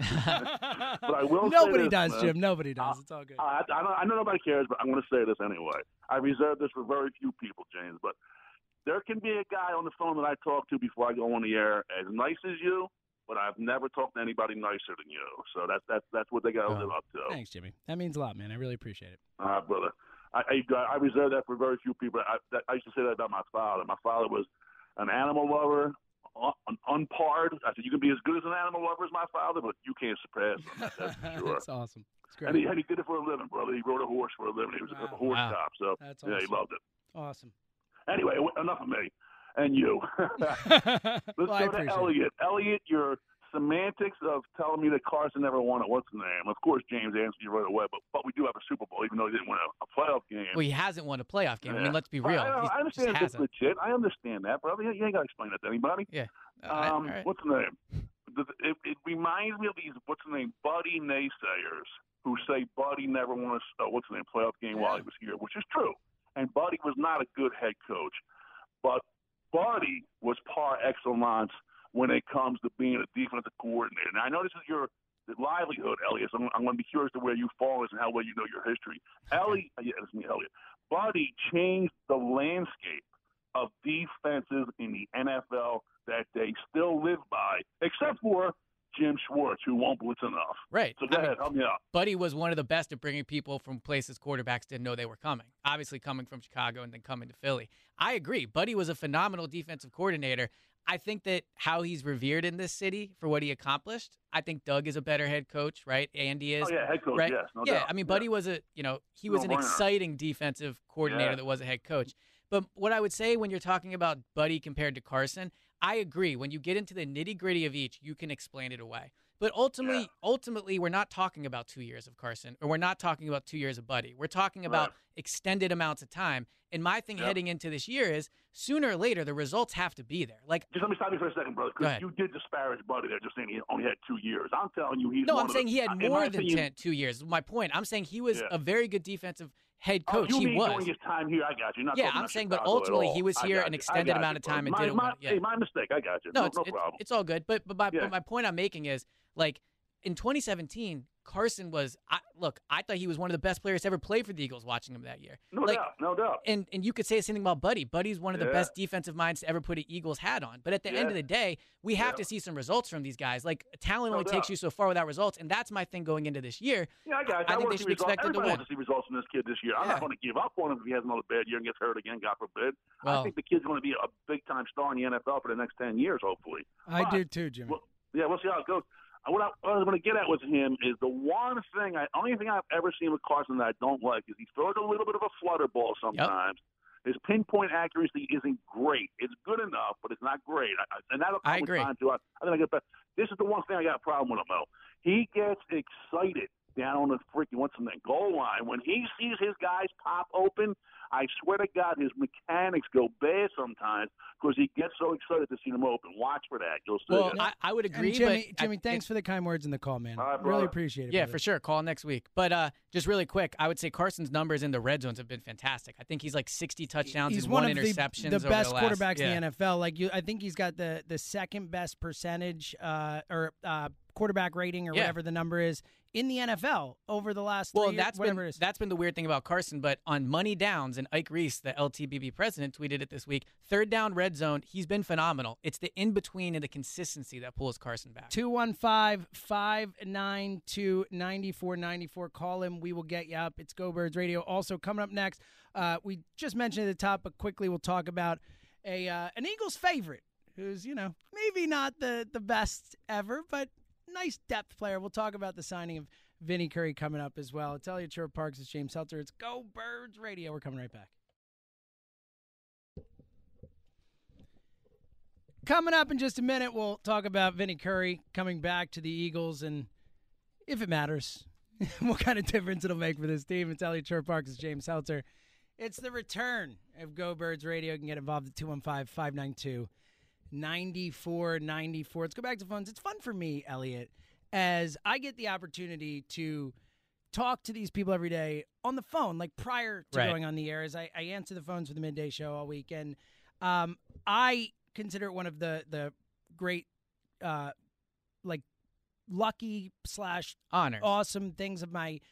But I will. Nobody say this, does, man. Jim. Nobody does. It's all good. I, I, know, I know nobody cares, but I'm going to say this anyway. I reserve this for very few people, James. But there can be a guy on the phone that I talk to before I go on the air as nice as you, but I've never talked to anybody nicer than you. So that's that's that's what they got to Oh. live up to. Thanks, Jimmy. That means a lot, man. I really appreciate it. Uh, brother. I, I, I reserve that for very few people. I, that, I used to say that about my father. My father was an animal lover, un, unparred. I said, you can be as good as an animal lover as my father, but you can't surpass him. That's for sure. That's awesome. It's great. And he, and he did it for a living, brother. He rode a horse for a living. He was Wow. a horse Wow. cop. So, That's yeah, he awesome. loved it. Awesome. Anyway, enough of me and you. Let's Well, I go to appreciate it. Elliot. Elliot, your semantics of telling me that Carson never won it. What's the name? Of course, James answered you right away, but, but we do have a Super Bowl, even though he didn't win a, a playoff game. Well, he hasn't won a playoff game. I Yeah. mean, let's be real. I, I, He's- I understand just that's hasn't. legit. I understand that, brother. You, you ain't got to explain that to anybody. Yeah. All right, Um, all right. What's the name? It, it reminds me of these, what's the name, Buddy naysayers who say Buddy never won a, uh, what's the name, playoff game while he was here, which is true. And Buddy was not a good head coach. But Buddy was par excellence when it comes to being a defensive coordinator. Now, I know this is your livelihood, Elliot, so I'm, I'm going to be curious to where you fall and how well you know your history. Elliot, yeah, it's me, Elliot. Buddy changed the landscape of defenses in the N F L that they still live by, except for Jim Schwartz, who won't blitz enough. Right. So go I mean, ahead, help me out. Buddy was one of the best at bringing people from places quarterbacks didn't know they were coming. Obviously coming from Chicago and then coming to Philly. I agree. Buddy was a phenomenal defensive coordinator. I think that how he's revered in this city for what he accomplished, I think Doug is a better head coach, right? Andy is. Oh, yeah, head coach, right? yes, no yeah, doubt. I mean, Yeah. Buddy was a, you know, he was an No-brainer. exciting defensive coordinator Yeah. that was a head coach. But what I would say when you're talking about Buddy compared to Carson, I agree. When you get into the nitty-gritty of each, you can explain it away. But ultimately, Yeah. ultimately, we're not talking about two years of Carson, or we're not talking about two years of Buddy. We're talking about Right. extended amounts of time. And my thing Yep. heading into this year is sooner or later, the results have to be there. Like, Just let me stop you for a second, brother, Go because ahead. you did disparage Buddy there, just saying he only had two years. I'm telling you, he's no, one I'm of saying the, he had in my more than opinion, ten, two years. My point. I'm saying he was Yeah. a very good defensive head Oh, coach. you he mean was. during his time here? I got you. Not Yeah, talking I'm about saying, but Chicago at ultimately all. he was I here got an you. I extended got amount you, of time bro. and my, didn't my, win it. Yeah. Hey, my mistake. I got you. No, No, it's, no it's, problem. it's all good. But but my, Yeah. but my point I'm making is, like, in twenty seventeen, Carson was I, look. I thought he was one of the best players to ever play for the Eagles. Watching him that year, No like, doubt. No doubt. and and you could say the same thing about Buddy. Buddy's one of the Yeah. best defensive minds to ever put an Eagles hat on. But at the end Yeah. of the day, we have Yeah. to see some results from these guys. Like, talent No only takes doubt. you so far without results, and that's my thing going into this year. Yeah, I got you. I think want they to see should be results. expected to Everybody win. wants to see results from this kid this year. I'm Yeah. not going to give up on him if he has another bad year and gets hurt again, God forbid. Well- I think the kid's going to be a big-time star in the N F L for the next ten years, hopefully. I But- do too, Jimmy. Well, yeah, we'll see how it goes. Uh, What I, what I was going to get at with him is the one thing, I only thing I've ever seen with Carson that I don't like is he throws a little bit of a flutter ball sometimes, His pinpoint accuracy isn't great. It's good enough, but it's not great. I, and that'll come I agree. with time too. I, I think I get better. This is the one thing I got a problem with him, though. He gets excited down on the freaking what's the name goal line when he sees his guys pop open. I swear to God, his mechanics go bad sometimes because he gets so excited to see them open. Watch for that. You'll see Well, it. I, I would agree. And Jimmy, but Jimmy, I, thanks for the kind words in the call, man. All right, really brother. appreciate it. Yeah, brother. for sure. Call next week. But uh, just really quick, I would say Carson's numbers in the red zones have been fantastic. I think he's like sixty touchdowns He's and one one of interceptions. the, over the best the last, quarterbacks yeah. in the N F L. Like you, I think he's got the the second best percentage uh, or uh, quarterback rating or Yeah. whatever the number is in the N F L over the last Well, three years, that's whatever been it is. that's been the weird thing about Carson. But on money downs, and Ike Reese, the L T B B president, tweeted it this week. Third down, red zone. He's been phenomenal. It's the in between and the consistency that pulls Carson back. two one five, five nine two, nine four nine four. Call him. We will get you up. It's Go Birds Radio. Also, coming up next, uh, we just mentioned at the top, but quickly we'll talk about a uh, an Eagles favorite who's, you know, maybe not the, the best ever, but nice depth player. We'll talk about the signing of Vinny Curry coming up as well. It's Elliott Shore Parks. It's James Helter. It's Go Birds Radio. We're coming right back. Coming up in just a minute, we'll talk about Vinny Curry coming back to the Eagles and if it matters, what kind of difference it'll make for this team. It's Elliott Shore Parks. It's James Helter. It's the return of Go Birds Radio. You can get involved at two one five, five nine two, nine four nine four. Let's go back to phones. It's fun for me, Elliott, as I get the opportunity to talk to these people every day on the phone, like prior to Right. going on the air, as I, I answer the phones for the midday show all week. And um, I consider it one of the, the great, uh, like, lucky slash Honors. awesome things of my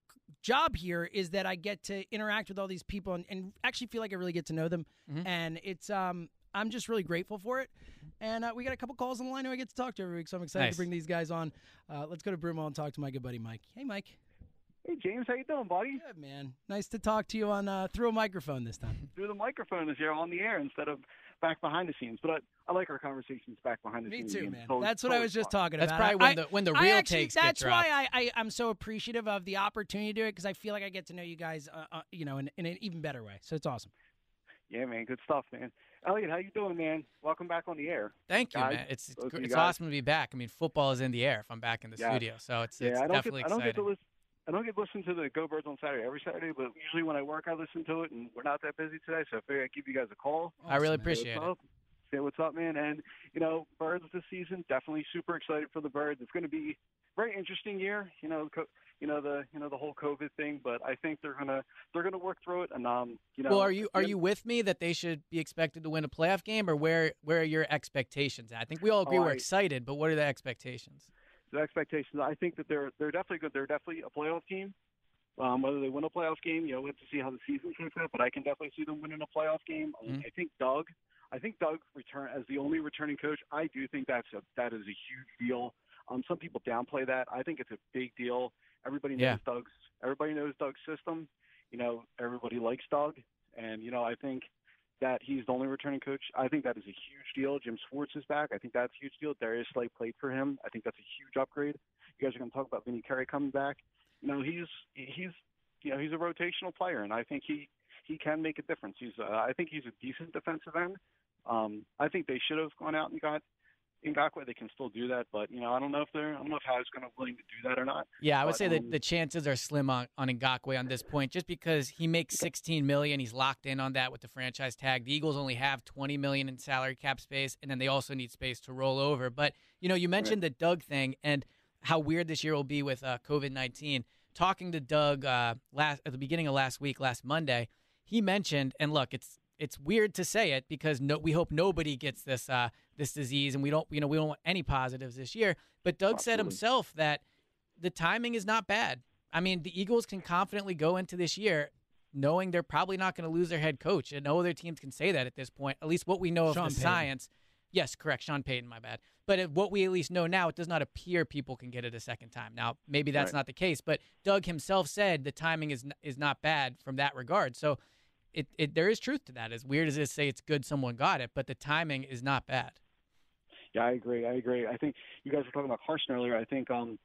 job here is that I get to interact with all these people and, and actually feel like I really get to know them. Mhm. And it's um I'm just really grateful for it. And uh, we got a couple calls on the line who I get to talk to every week, so I'm excited Nice. to bring these guys on. Uh, let's go to Broomall and talk to my good buddy Mike. Hey, Mike. Hey, James, how you doing, buddy? Good, man. Nice to talk to you on uh, through a microphone this time. Through the microphone this year on the air instead of back behind the scenes. But I, I like our conversations back behind the Me scenes. too, Ian. man. Totally- That's what I totally was just fun. talking That's about. probably when I- the when the I real actually, takes get That's dropped. why I, I, I'm so appreciative of the opportunity to do it because I feel like I get to know you guys, uh, uh, you know, in, in an even better way. So it's awesome. Yeah, man, good stuff, man. Elliot, how you doing, man? Welcome back on the air. Thank you, guys, man. It's it's, both of you it's guys. awesome to be back. I mean, football is in the air if I'm back in the Yeah. studio, so it's, Yeah, it's I don't definitely get I don't exciting. get to listen. I don't get to listen to the Go Birds on Saturday every Saturday, but usually when I work, I listen to it, and we're not that busy today, so I figured I'd give you guys a call. I really Awesome, man. appreciate Say it. what's up. Say what's up, man. And, you know, Birds this season, definitely super excited for the Birds. It's going to be a very interesting year, you know, co- you know the you know the whole COVID thing, but I think they're gonna they're gonna work through it. And um, you know, Well, are you are yeah, you with me that they should be expected to win a playoff game, or where where are your expectations at? I think we all agree Oh, we're I- excited, but what are the expectations? the expectations? I think that they're they're definitely good. They're definitely a playoff team. Um, whether they win a playoff game, you know, we have to see how the season shapes up. But I can definitely see them winning a playoff game. Um, Mhm. I think Doug, I think Doug return as the only returning coach. I do think that's a that is a huge deal. Um, some people downplay that. I think it's a big deal. Everybody knows Yeah. Doug's. Everybody knows Doug's system. You know, everybody likes Doug, and you know, I think that he's the only returning coach. I think that is a huge deal. Jim Schwartz is back. I think that's a huge deal. Darius Slay played for him. I think that's a huge upgrade. You guys are going to talk about Vinny Curry coming back. You know, he's he's you know he's a rotational player, and I think he he can make a difference. He's uh, I think he's a decent defensive end. Um, I think they should have gone out and got Ngakoue. They can still do that, but you know I don't know if they're I don't know if Howe's going to willing to do that or not. Yeah, I would But, say that um, the chances are slim on, on Ngakoue on this point, just because he makes sixteen million dollars. He's locked in on that with the franchise tag. The Eagles only have twenty million dollars in salary cap space, and then they also need space to roll over. But you know, you mentioned the Doug thing and how weird this year will be with uh, COVID nineteen. Talking to Doug uh, last at the beginning of last week, last Monday, he mentioned, and look, it's it's weird to say it because no, we hope nobody gets this uh, this disease, and we don't you know we don't want any positives this year. But Doug said Absolutely. himself that the timing is not bad. I mean, the Eagles can confidently go into this year knowing they're probably not going to lose their head coach, and no other teams can say that at this point. At least what we know of Sean the Payton. science. Yes, correct, Sean Payton. My bad. But if what we at least know now, it does not appear people can get it a second time. Now, maybe that's Right. not the case, but Doug himself said the timing is is not bad from that regard. So, it, it there is truth to that. As weird as it is, to say it's good someone got it, but the timing is not bad. Yeah, I agree. I agree. I think you guys were talking about Carson earlier. I think um,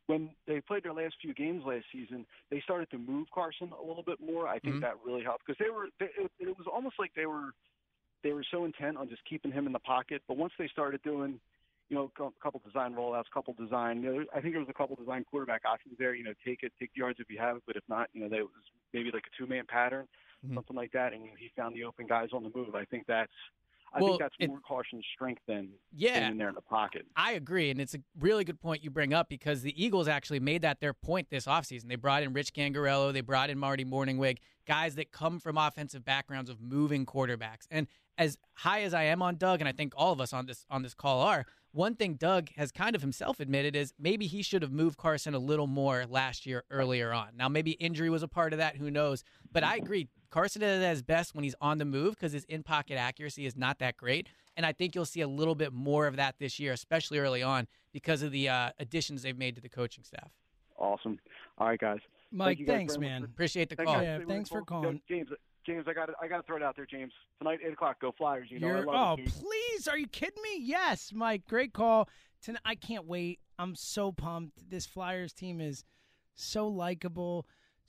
when they played their last few games last season, they started to move Carson a little bit more. I think Mm-hmm. that really helped because they were. They, it, it was almost like they were they were so intent on just keeping him in the pocket. But once they started doing, you know, a couple design rollouts, couple design, you know, I think there was a couple design quarterback options there. You know, take it, take the yards if you have it, but if not, you know, there was maybe like a two man pattern, Mhm. something like that, and you know, he found the open guys on the move. I think that's. I Well, think that's it- more Carson's strength than Yeah. standing there in the pocket. I agree, and it's a really good point you bring up because the Eagles actually made that their point this offseason. They brought in Rich Gangarello, they brought in Marty Morningwig, guys that come from offensive backgrounds of moving quarterbacks. And as high as I am on Doug, and I think all of us on this on this call are, one thing Doug has kind of himself admitted is maybe he should have moved Carson a little more last year earlier on. Now, maybe injury was a part of that, who knows? But I agree, Carson is at his best when he's on the move because his in-pocket accuracy is not that great. And I think you'll see a little bit more of that this year, especially early on, because of the uh, additions they've made to the coaching staff. Awesome. All right, guys. Mike, Thank you guys thanks, very much man. Appreciate the Thank call. you. Yeah, Stay thanks for really cool. calling. Yo, James, James, I got I got to throw it out there, James. Tonight, eight o'clock. Go Flyers. You know, You're, I oh, love it, dude. please. Are you kidding me? Yes, Mike. Great call. Tonight, I can't wait. I'm so pumped. This Flyers team is so likable,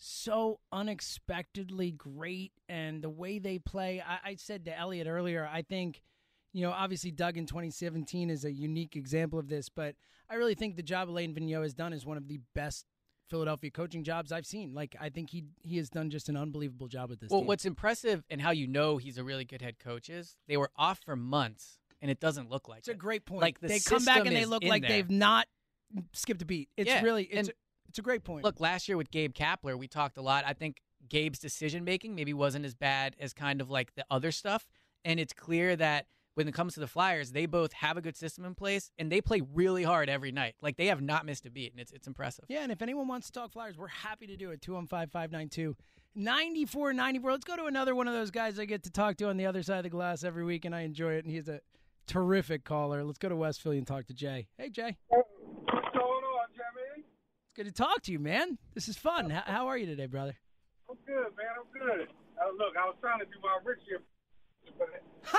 so unexpectedly great, and the way they play. I, I said to Elliot earlier, I think, you know, obviously Doug in twenty seventeen is a unique example of this, but I really think the job Alain Vigneault has done is one of the best Philadelphia coaching jobs I've seen. Like, I think he he has done just an unbelievable job with this Well, team. what's impressive and how you know he's a really good head coach is they were off for months, and it doesn't look like It's it. a great point. Like, the they come back system and they is look in like there. they've not skipped a beat. It's Yeah, really it's and a, it's a great point. Look, last year with Gabe Kapler, we talked a lot. I think Gabe's decision making maybe wasn't as bad as kind of like the other stuff, and it's clear that when it comes to the Flyers, they both have a good system in place, and they play really hard every night. Like, they have not missed a beat, and it's it's impressive. Yeah, and if anyone wants to talk Flyers, we're happy to do it. two one five, five nine two, nine four nine four. Let's go to another one of those guys I get to talk to on the other side of the glass every week, and I enjoy it, and he's a terrific caller. Let's go to West Philly and talk to Jay. Hey, Jay. What's going on, Jimmy? It's good to talk to you, man. This is fun. How, how are you today, brother? I'm good, man. I'm good. Uh, look, I was trying to do my Richie, but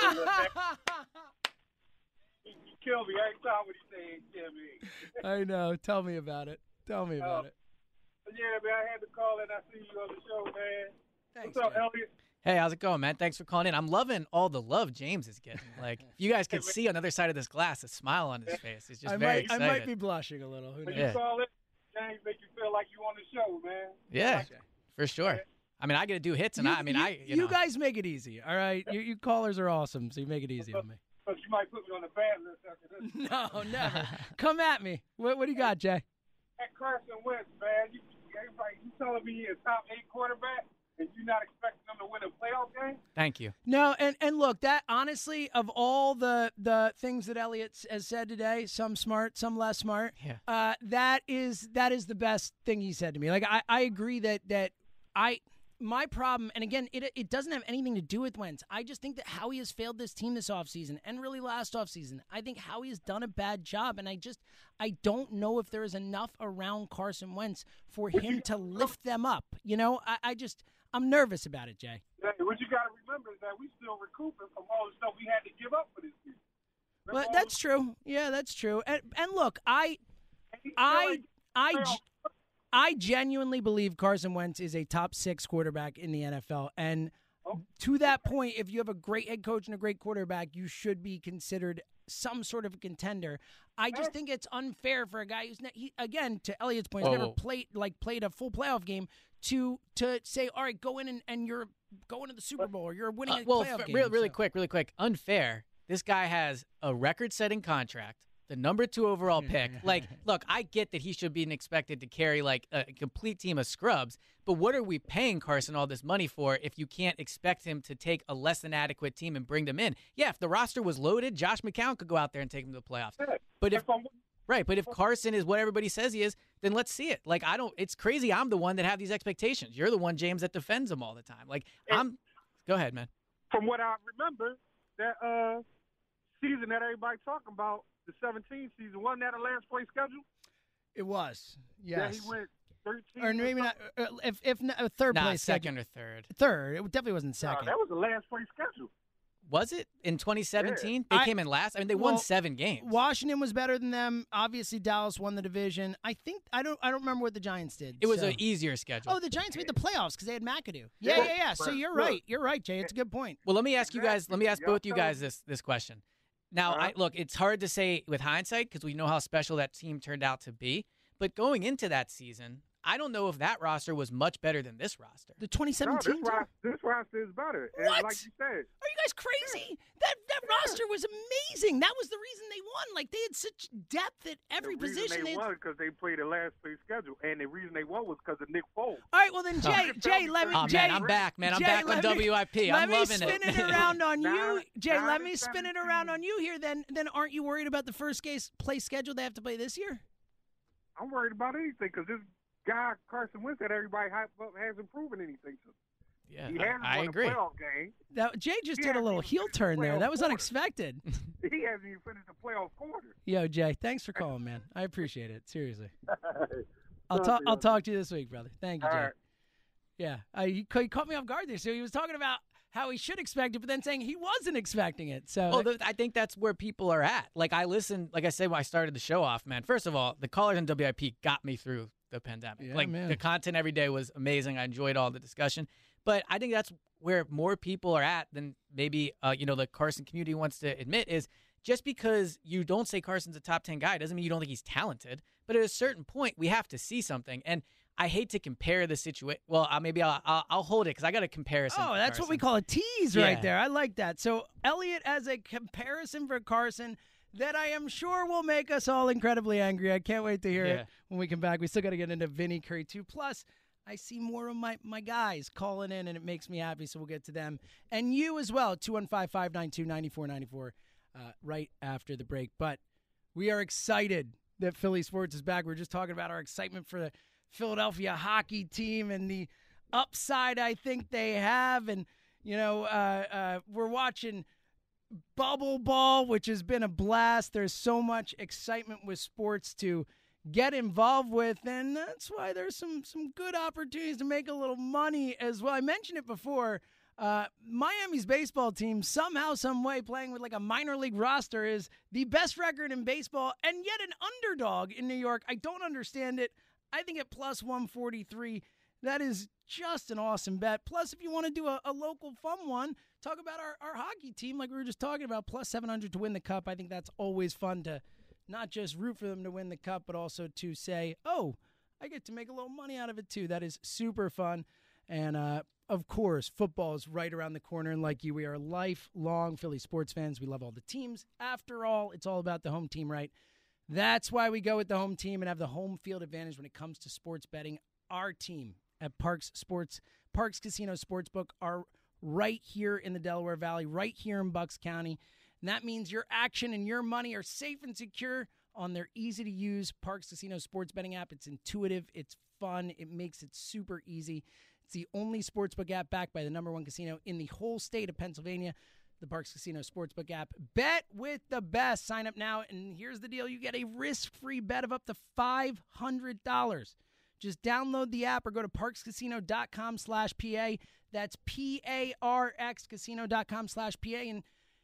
he, he killed me every time when he said Jimmy. I know. Tell me about it. Tell me about Uh, it. Yeah, man, I had to call and I see you on the show, man. Thanks, What's up, Jay. Elliot? Hey, how's it going, man? Thanks for calling in. I'm loving all the love James is getting. Like, if you guys could see on the other side of this glass, the smile on his face. He's just I very might, I excited. might be blushing a little. Who When knows? you Yeah. call it, James make you feel like you on the show, man. Yeah, for sure. I mean, I got to do hits, and You- I, I mean, you, I, you, you know. guys make it easy, all right? You, you callers are awesome, so you make it easy on me. But you might put me on the bad list after this. No, never. Come at me. What, what do you got, Jay? At Carson Wentz, man, you, everybody, you telling me he's a top eight quarterback, and you're not expecting him to win a playoff game? Thank you. No, and, and look, that honestly, of all the the things that Elliot s- has said today, some smart, some less smart, Yeah. uh, that is that is the best thing he said to me. Like, I, I agree that that I my problem, and again, it it doesn't have anything to do with Wentz. I just think that Howie has failed this team this offseason and really last offseason. I think Howie has done a bad job, and I just I don't know if there is enough around Carson Wentz for him to lift them up. You know, I, I just I'm nervous about it, Jay. Hey, what you got to remember is that we still recouping from all the stuff we had to give up for this season. Well, that's true. Yeah, that's true. And and look, I I I ge- I genuinely believe Carson Wentz is a top six quarterback in the N F L. And to that point, if you have a great head coach and a great quarterback, you should be considered some sort of a contender. I just think it's unfair for a guy who's ne- he, again, to Elliot's point, he's Whoa, never whoa. played like played a full playoff game to to say, all right, go in and, and you're going to the Super Bowl or you're winning Uh, a well, playoff f- game. really, really So- quick, really quick. Unfair. This guy has a record-setting contract, the number two overall pick. Like, look, I get that he should be expected to carry like a complete team of scrubs, but what are we paying Carson all this money for if you can't expect him to take a less than adequate team and bring them in? Yeah, if the roster was loaded, Josh McCown could go out there and take them to the playoffs. But if right, but if Carson is what everybody says he is, then let's see it. Like, I don't. It's crazy. I'm the one that have these expectations. You're the one, James, that defends him all the time. Like, I'm. Go ahead, man. From what I remember, that uh, season that everybody talking about, the seventeen season, wasn't that a last place schedule? It was. Yeah, Yes. he went thirteen. Or maybe not. uh, If if not, uh, third Nah, place second schedule. or third. Third. It definitely wasn't Nah, second. that was the last place schedule. Was it in twenty seventeen? Yeah. They I, came in last. I mean, they well, won seven games. Washington was better than them. Obviously, Dallas won the division. I think I don't. I don't remember what the Giants did. It was so. an easier schedule. Oh, the Giants made the playoffs because they had McAdoo. Yeah, yeah, yeah. So you're right. You're right, Jay. It's a good point. Well, let me ask you guys. Let me ask both you guys this this question. Now, I, look, it's hard to say with hindsight because we know how special that team turned out to be. But going into that season, I don't know if that roster was much better than this roster. The twenty seventeen no, this, roster, this roster is better. What? And like you said. Are you guys crazy? That that yeah. roster was amazing. That was the reason they won. Like, they had such depth at every the position. The reason they, they won because they played a last place schedule, and the reason they won was because of Nick Foles. All right, well then, Jay, Jay, let me. Oh, Jay, man, I'm back, man. I'm Jay, back on me, W I P. I'm loving it. Let me spin it around on now, you, Jay. now Let me spin it around on you here. Then, then aren't you worried about the first case play schedule they have to play this year? I'm worried about anything because this guy Carson Wentz that everybody hype up hasn't proven anything to. Yeah, he hasn't I, I won agree. A playoff game. That, Jay just he did a little heel turn there. That was quarter. unexpected. He hasn't even finished the playoff quarter. Yo, Jay, thanks for calling, man. I appreciate it. Seriously. I'll talk. I'll talk to you this week, brother. Thank you, Jay. Right. Yeah, uh, he, he caught me off guard there. So he was talking about how he should expect it, but then saying he wasn't expecting it. So well, I think that's where people are at. Like I listened, like I said when I started the show off, man. First of all, the callers on W I P got me through the pandemic. Yeah, like man. the content every day was amazing. I enjoyed all the discussion. But I think that's where more people are at than maybe uh, you know the Carson community wants to admit is just because you don't say Carson's a top ten guy doesn't mean you don't think he's talented. But at a certain point, we have to see something. And I hate to compare the situation. Well, uh, maybe I'll, I'll I'll hold it because I got a comparison. Oh, that's Carson. what we call a tease Yeah. right there. I like that. So Elliot has a comparison for Carson that I am sure will make us all incredibly angry. I can't wait to hear Yeah. it when we come back. We still got to get into Vinny Curry too. Plus, I see more of my, my guys calling in, and it makes me happy, so we'll get to them. And you as well, two one five, five nine two, nine four nine four, uh, right after the break. But we are excited that Philly Sports is back. We we're just talking about our excitement for the Philadelphia hockey team and the upside I think they have. And, you know, uh, uh, we're watching Bubble Ball, which has been a blast. There's so much excitement with sports to get involved with, and that's why there's some some good opportunities to make a little money as well. I mentioned it before. Uh, Miami's baseball team, somehow, some way, playing with like a minor league roster, is the best record in baseball, and yet an underdog in New York. I don't understand it. I think at plus one forty-three, that is just an awesome bet. Plus, if you want to do a, a local fun one, talk about our, our hockey team like we were just talking about, plus seven hundred to win the cup. I think that's always fun to not just root for them to win the cup, but also to say, oh, I get to make a little money out of it too. That is super fun. And, uh, of course, football is right around the corner. And like you, we are lifelong Philly sports fans. We love all the teams. After all, it's all about the home team, right? That's why we go with the home team and have the home field advantage when it comes to sports betting. Our team at Parx Sports, Parx Casino Sportsbook are right here in the Delaware Valley, right here in Bucks County. And that means your action and your money are safe and secure on their easy-to-use Parx Casino sports betting app. It's intuitive. It's fun. It makes it super easy. It's the only sportsbook app backed by the number one casino in the whole state of Pennsylvania, the Parx Casino Sportsbook app. Bet with the best. Sign up now, and here's the deal. You get a risk-free bet of up to five hundred dollars. Just download the app or go to parxcasino.com slash PA. That's P A R X casino.com slash PA, and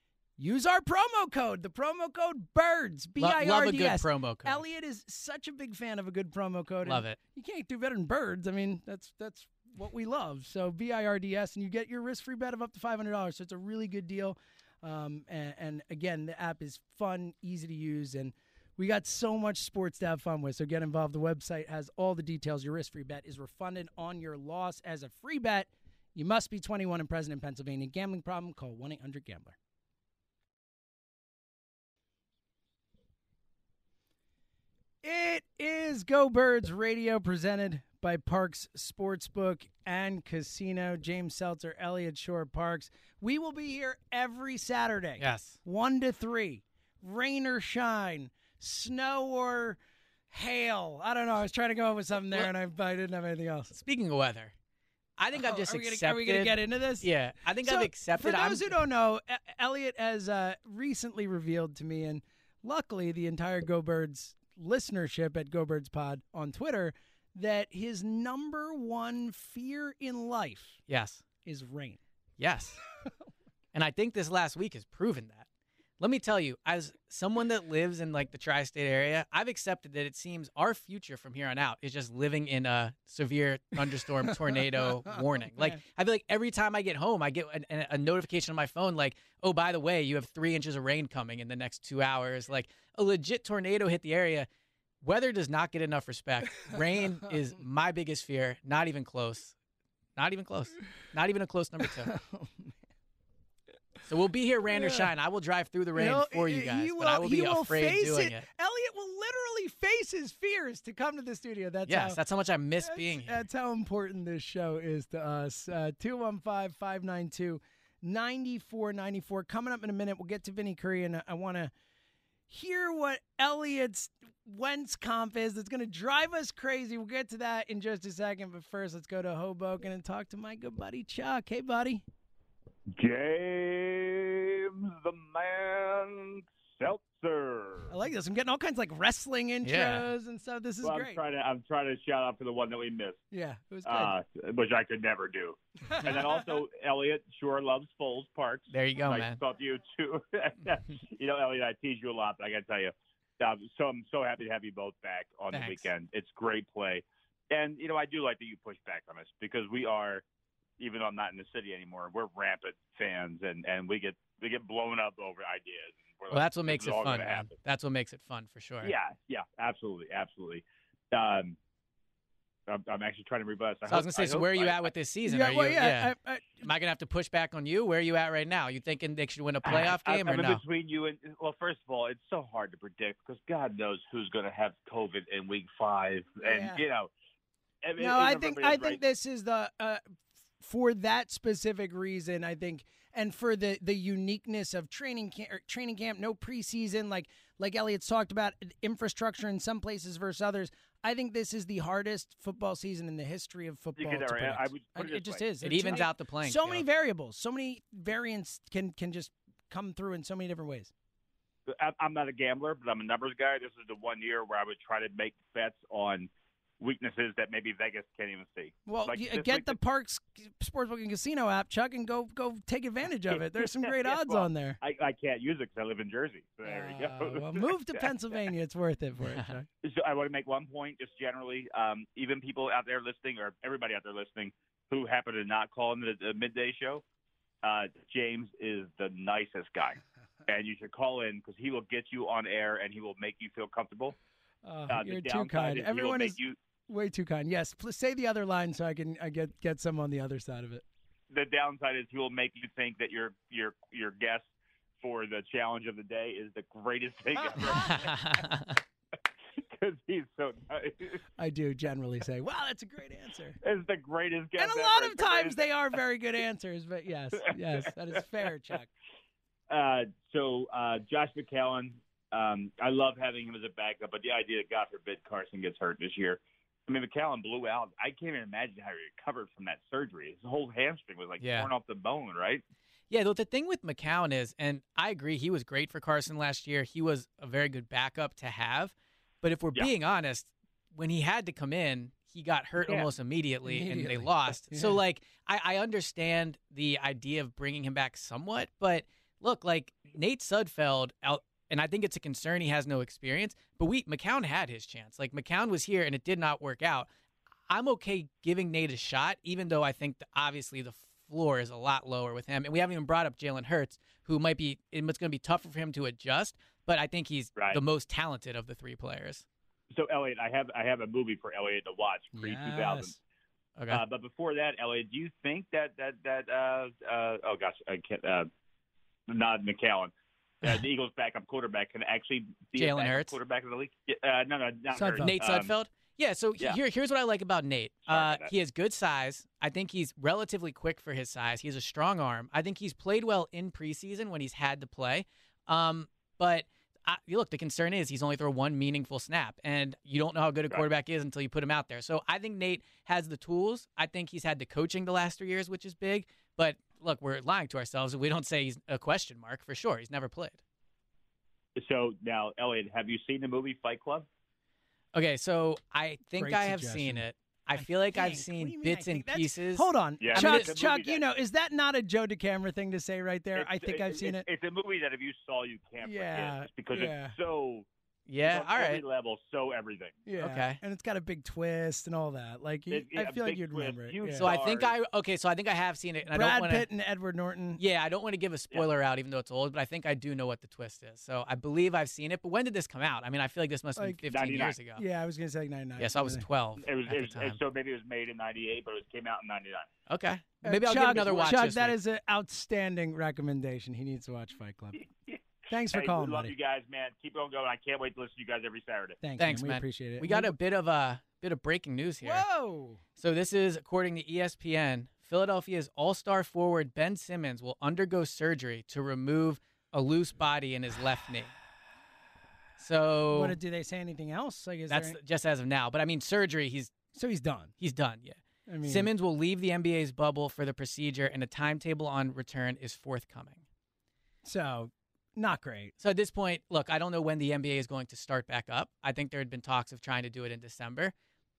use our promo code. The promo code BIRDS, B I R D S. Love a good promo code. Elliot is such a big fan of a good promo code. Love it. You can't do better than BIRDS. I mean, that's that's what we love. So B I R D S, and you get your risk-free bet of up to five hundred dollars. So it's a really good deal. Um, and, and, again, the app is fun, easy to use, and we got so much sports to have fun with. So get involved. The website has all the details. Your risk-free bet is refunded on your loss as a free bet. You must be twenty-one and present in Pennsylvania. Gambling problem? Call one eight hundred gambler. It is Go Birds Radio, presented by Parx Sportsbook and Casino. James Seltzer, Elliot Shore, Parx. We will be here every Saturday. Yes. one to three. Rain or shine. Snow or hail. I don't know. I was trying to go up with something there, Well, and I, I didn't have anything else. Speaking of weather, I think Oh, I've just are we gonna- accepted. Are we going to get into this? Yeah, I think So, I've accepted. For those I'm, who don't know, E- Elliot has uh, recently revealed to me, and luckily the entire Go Birds listenership at Go Birds Pod on Twitter, that his number one fear in life yes, is rain. yes. And I think this last week has proven that. Let me tell you, as someone that lives in like the tri-state area, I've accepted that it seems our future from here on out is just living in a severe thunderstorm tornado warning. Oh, like I feel like every time I get home, I get a, a notification on my phone like, oh, by the way, you have three inches of rain coming in the next two hours. Like a legit tornado hit the area. Weather does not get enough respect. Rain is my biggest fear. Not even close. Not even close. Not even a close number two. So we'll be here, rain or shine. I will drive through the rain He'll- for you he guys, will- but I will he be will afraid face doing it. it. Elliot will literally face his fears to come to the studio. That's Yes, how, that's how much I miss that's, being here. That's how important this show is to us. Uh, two one five, five nine two, nine four nine four. Coming up in a minute, we'll get to Vinny Curry, and I want to hear what Elliot's Wentz comp is that's going to drive us crazy. We'll get to that in just a second, but first, let's go to Hoboken and talk to my good buddy Chuck. Hey, buddy. James the Man Seltzer. I like this. I'm getting all kinds of like wrestling intros Yeah. and stuff. This is well, great. I'm trying to I'm trying to shout out for the one that we missed, Yeah, it was good. uh, which I could never do. And then also Elliot sure loves Foles Parks. There you go, I man. thought you too. You know, Elliot, I tease you a lot, but I got to tell you, um, so I'm so happy to have you both back on Thanks. the weekend. It's great play, and you know I do like that you push back on us because we are, even though I'm not in the city anymore, we're rampant fans, and, and we get we get blown up over ideas. We're Well, like, that's what this makes is it all fun, gonna man. happen. That's what makes it fun for sure. Yeah, yeah, absolutely, absolutely. Um, I'm, I'm actually trying to rebut. So I was gonna say, so where are you at with this season? Yeah, are well, you? yeah, I- I- Am I gonna have to push back on you? Where are you at right now? You thinking they should win a playoff I, game I'm or in no? between you and well, first of all, it's so hard to predict because God knows who's going to have COVID in Week Five, and Yeah. you know. I mean, No, I everybody think is I right. think this is the uh, for that specific reason. I think, and for the the uniqueness of training camp, training camp, no preseason, like like Elliot's talked about, infrastructure in some places versus others. I think this is the hardest football season in the history of football. get that to right. predict. I would put it it this just way. is. It There's evens so out the playing So field. many variables, so many variants can can just come through in so many different ways. I- I'm not a gambler, but I'm a numbers guy. This is the one year where I would try to make bets on weaknesses that maybe Vegas can't even see. Well, Like, you- just get like the Parks Sportsbook and Casino app, Chuck, and go go take advantage of it. There's some great Yeah, odds well, on there. I, I can't use it because I live in Jersey. So there we Uh, go. well, move to Pennsylvania. It's worth it for it, Chuck. So I want to make one point, just generally, um, even people out there listening, or everybody out there listening, who happen to not call in the, the midday show, uh, James is the nicest guy, and you should call in because he will get you on air and he will make you feel comfortable. Uh, Uh, the you're too downside kind. is he will Everyone make is you- way too kind. Yes, please say the other line so I can I get get some on the other side of it. The downside is he will make you think that your your your guess for the challenge of the day is the greatest thing ever. Because he's so nice. I do generally say, "Wow, that's a great answer." It's the greatest guess And a ever. lot It's of the times greatest- they are very good answers, but yes, yes, that is fair, Chuck. Uh, so uh, Josh McCown, um, I love having him as a backup, but the idea that God forbid Carson gets hurt this year. I mean, McCown blew out. I can't even imagine how he recovered from that surgery. His whole hamstring was like Yeah. torn off the bone, right? Yeah, though the thing with McCown is, and I agree, he was great for Carson last year. He was a very good backup to have. But if we're Yeah. being honest, when he had to come in, he got hurt Yeah. almost immediately, and Immediately. they lost. Yeah. So, like, I, I understand the idea of bringing him back somewhat. But look, like, Nate Sudfeld out. And I think it's a concern he has no experience. But we McCown had his chance. Like, McCown was here, and it did not work out. I'm okay giving Nate a shot, even though I think that obviously the floor is a lot lower with him. And we haven't even brought up Jalen Hurts, who might be – it's going to be tougher for him to adjust. But I think he's Right. the most talented of the three players. So Elliot, I have I have a movie for Elliot to watch pre two thousand. Yes. Okay. Uh, but before that, Elliot, do you think that that that uh, uh, oh gosh, I can't uh, not McCown, uh, the Eagles' backup quarterback can actually be a Jalen backup Hurts? quarterback in the league? Yeah, uh, no, no, not Sudfeld. Hurts. Nate Um, Sudfeld? Yeah, so he- yeah. Here, here's what I like about Nate. Sorry Uh, about that. he has good size. I think he's relatively quick for his size. He has a strong arm. I think he's played well in preseason when he's had to play. Um, but I, look, the concern is he's only thrown one meaningful snap, and you don't know how good a Right. quarterback is until you put him out there. So I think Nate has the tools. I think he's had the coaching the last three years, which is big. But look, we're lying to ourselves if we don't say he's a question mark for sure. He's never played. So now, Elliot, have you seen the movie Fight Club? Okay, so I think Great I have suggestion. seen it. I feel like think. I've What do seen you mean, bits I and think? That's- pieces. Hold on, Yeah, Chuck. it's a movie Chuck, that- you know, is that not a Joe DeCamera thing to say right there? It's- I think it- I've seen it's, it. It's a movie that if you saw, you can't Yeah, forget, just because yeah. it's so. Yeah, it's on all every right. level, so everything. Yeah. Okay. And it's got a big twist and all that. Like, you, It- yeah, I feel like big you'd twist, remember it. huge Yeah. So I think I okay. So I think I have seen it. And I Brad don't wanna, Pitt and Edward Norton. Yeah, I don't want to give a spoiler out, even though it's old. But I think I do know what the twist is. So I believe I've seen it. But when did this come out? I mean, I feel like this must have Like been fifteen ninety-nine. years ago. Yeah, I was gonna say ninety-nine. Yes, I was twelve. It was, at it the was time. so maybe it was made in ninety-eight, but it came out in ninety-nine. Okay, Uh, maybe I'll Chuck, give another watch. Chuck, this that week. is an outstanding recommendation. He needs to watch Fight Club. Thanks for hey, calling, we love buddy. you guys, man. Keep on going. I can't wait to listen to you guys every Saturday. Thanks, Thanks, man. We man. appreciate it. We got a bit of a bit of breaking news here. Whoa! So this is according to E S P N. Philadelphia's all-star forward Ben Simmons will undergo surgery to remove a loose body in his left knee. So What do they say anything else? Like, is that's there, just as of now. But I mean, surgery. He's so he's done. he's done. Yeah. I mean, Simmons will leave the N B A's bubble for the procedure, and a timetable on return is forthcoming. So not great. So at this point, look, I don't know when the N B A is going to start back up. I think there had been talks of trying to do it in December.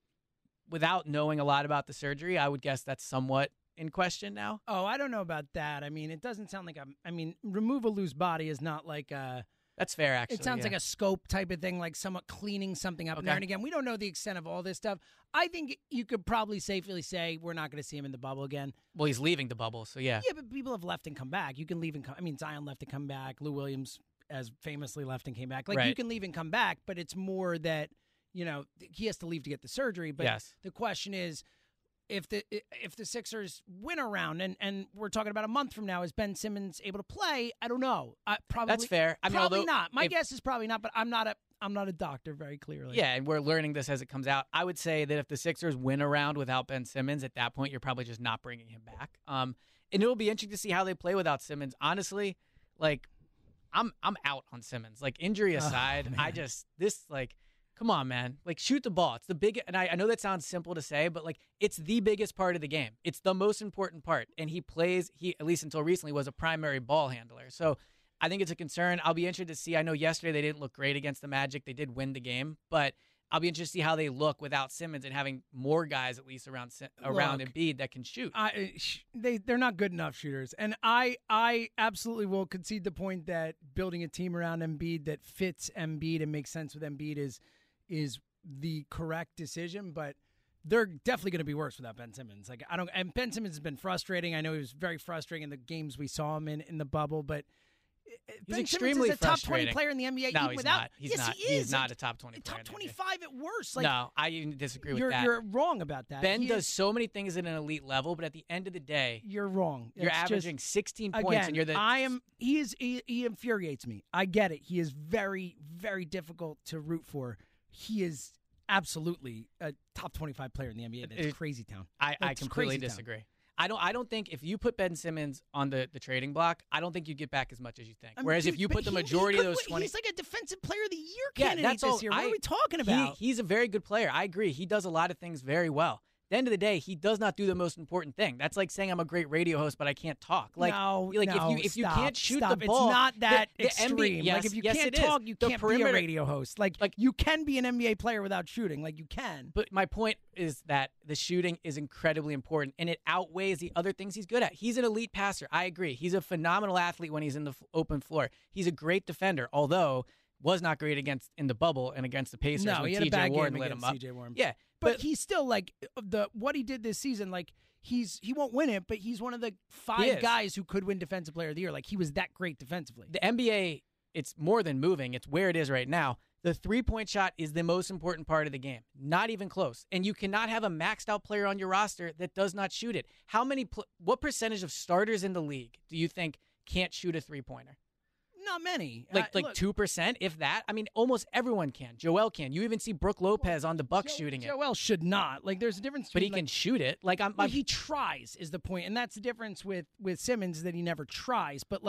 Without knowing a lot about the surgery, I would guess that's somewhat in question now. Oh, I don't know about that. I mean, it doesn't sound like a. I mean, remove a loose body is not like a. That's fair, actually. It sounds yeah. like a scope type of thing, like somewhat cleaning something up in there. Okay. And again, we don't know the extent of all this stuff. I think you could probably safely say we're not going to see him in the bubble again. Well, he's leaving the bubble, so yeah. Yeah, but people have left and come back. You can leave and come. I mean, Zion left and come back. Lou Williams, as famously, left and came back. Like, you Right. can leave and come back, but it's more that, you know, he has to leave to get the surgery. But Yes. the question is, if the if the Sixers win a round, and, and we're talking about a month from now, is Ben Simmons able to play? I don't know. I, probably That's fair. I mean, probably although not. My if- guess is probably not. But I'm not a I'm not a doctor, very clearly. Yeah, and we're learning this as it comes out. I would say that if the Sixers win a round without Ben Simmons, at that point, you're probably just not bringing him back. Um, and it'll be interesting to see how they play without Simmons. Honestly, like, I'm I'm out on Simmons. Like, injury aside, I just this like. Come on, man. Like, shoot the ball. It's the big, and I, I know that sounds simple to say, but, like, it's the biggest part of the game. It's the most important part. And he plays, he at least until recently, was a primary ball handler. So I think it's a concern. I'll be interested to see. I know yesterday they didn't look great against the Magic. They did win the game. But I'll be interested to see how they look without Simmons and having more guys, at least, around around Look, Embiid that can shoot. I, sh- they they're not good enough shooters, and I I absolutely will concede the point that building a team around Embiid that fits Embiid and makes sense with Embiid is is the correct decision, but they're definitely going to be worse without Ben Simmons. Like, I don't, and Ben Simmons has been frustrating. I know he was very frustrating in the games we saw him in in the bubble, but He's Ben extremely Simmons is a top frustrating. twenty player in the N B A. No, even he's without, not. He's yes, not. he He is. is not Like, a top twenty player top in the N B A. twenty-five at worst. Like, no, I even disagree with you're, that. You're wrong about that. Ben He does is- so many things at an elite level, but at the end of the day, You're wrong. you're It's just- averaging sixteen points, Again, and you're the. I am. He is. He, he infuriates me. I get it. He is very, very difficult to root for. He is absolutely a top twenty-five player in the N B A. That's It- crazy town. I, I That's completely crazy town. disagree. I don't. I don't think if you put Ben Simmons on the, the trading block, I don't think you get back as much as you think. I mean, Whereas dude, if you but put the he- he majority could of those win- twenty, he's like a defensive player of the year yeah, candidate that's this all. year. What I- are we talking he- about? he's a very good player. I agree. He does a lot of things very well. At the end of the day, he does not do the most important thing. That's like saying I'm a great radio host, but I can't talk. Like, no, like no, if you if you stop, can't shoot stop. the ball, it's not that the, the extreme. N B A, yes, like if you yes, can't it is. talk, you The can't perimeter, be a radio host. Like, like you can be an N B A player without shooting. Like you can. But my point is that the shooting is incredibly important, and it outweighs the other things he's good at. He's an elite passer. I agree. He's a phenomenal athlete when he's in the f- open floor. He's a great defender, although was not great against in the bubble and against the Pacers No, when he had a T J bad Warren game lit him against up. T J Warren. Yeah, But, but, he's still like the what he did this season. Like he's he won't win it, but he's one of the He five is. guys who could win Defensive Player of the Year. Like he was that great defensively. the N B A, it's more than moving. It's where it is right now. The three-point shot is the most important part of the game. Not even close. And you cannot have a maxed out player on your roster that does not shoot it. How many? Pl- what percentage of starters in the league do you think can't shoot a three-pointer? Not many. Like Uh, like look, two percent, if that. I mean, almost everyone can. Joel can. You even see Brooke Lopez on the Bucks Jo- shooting it, Joel should not. Like there's a difference. but he between, can like, shoot it. Like I'm. Well, I'm he tries is the point, and that's the difference with with Simmons that he never tries. But like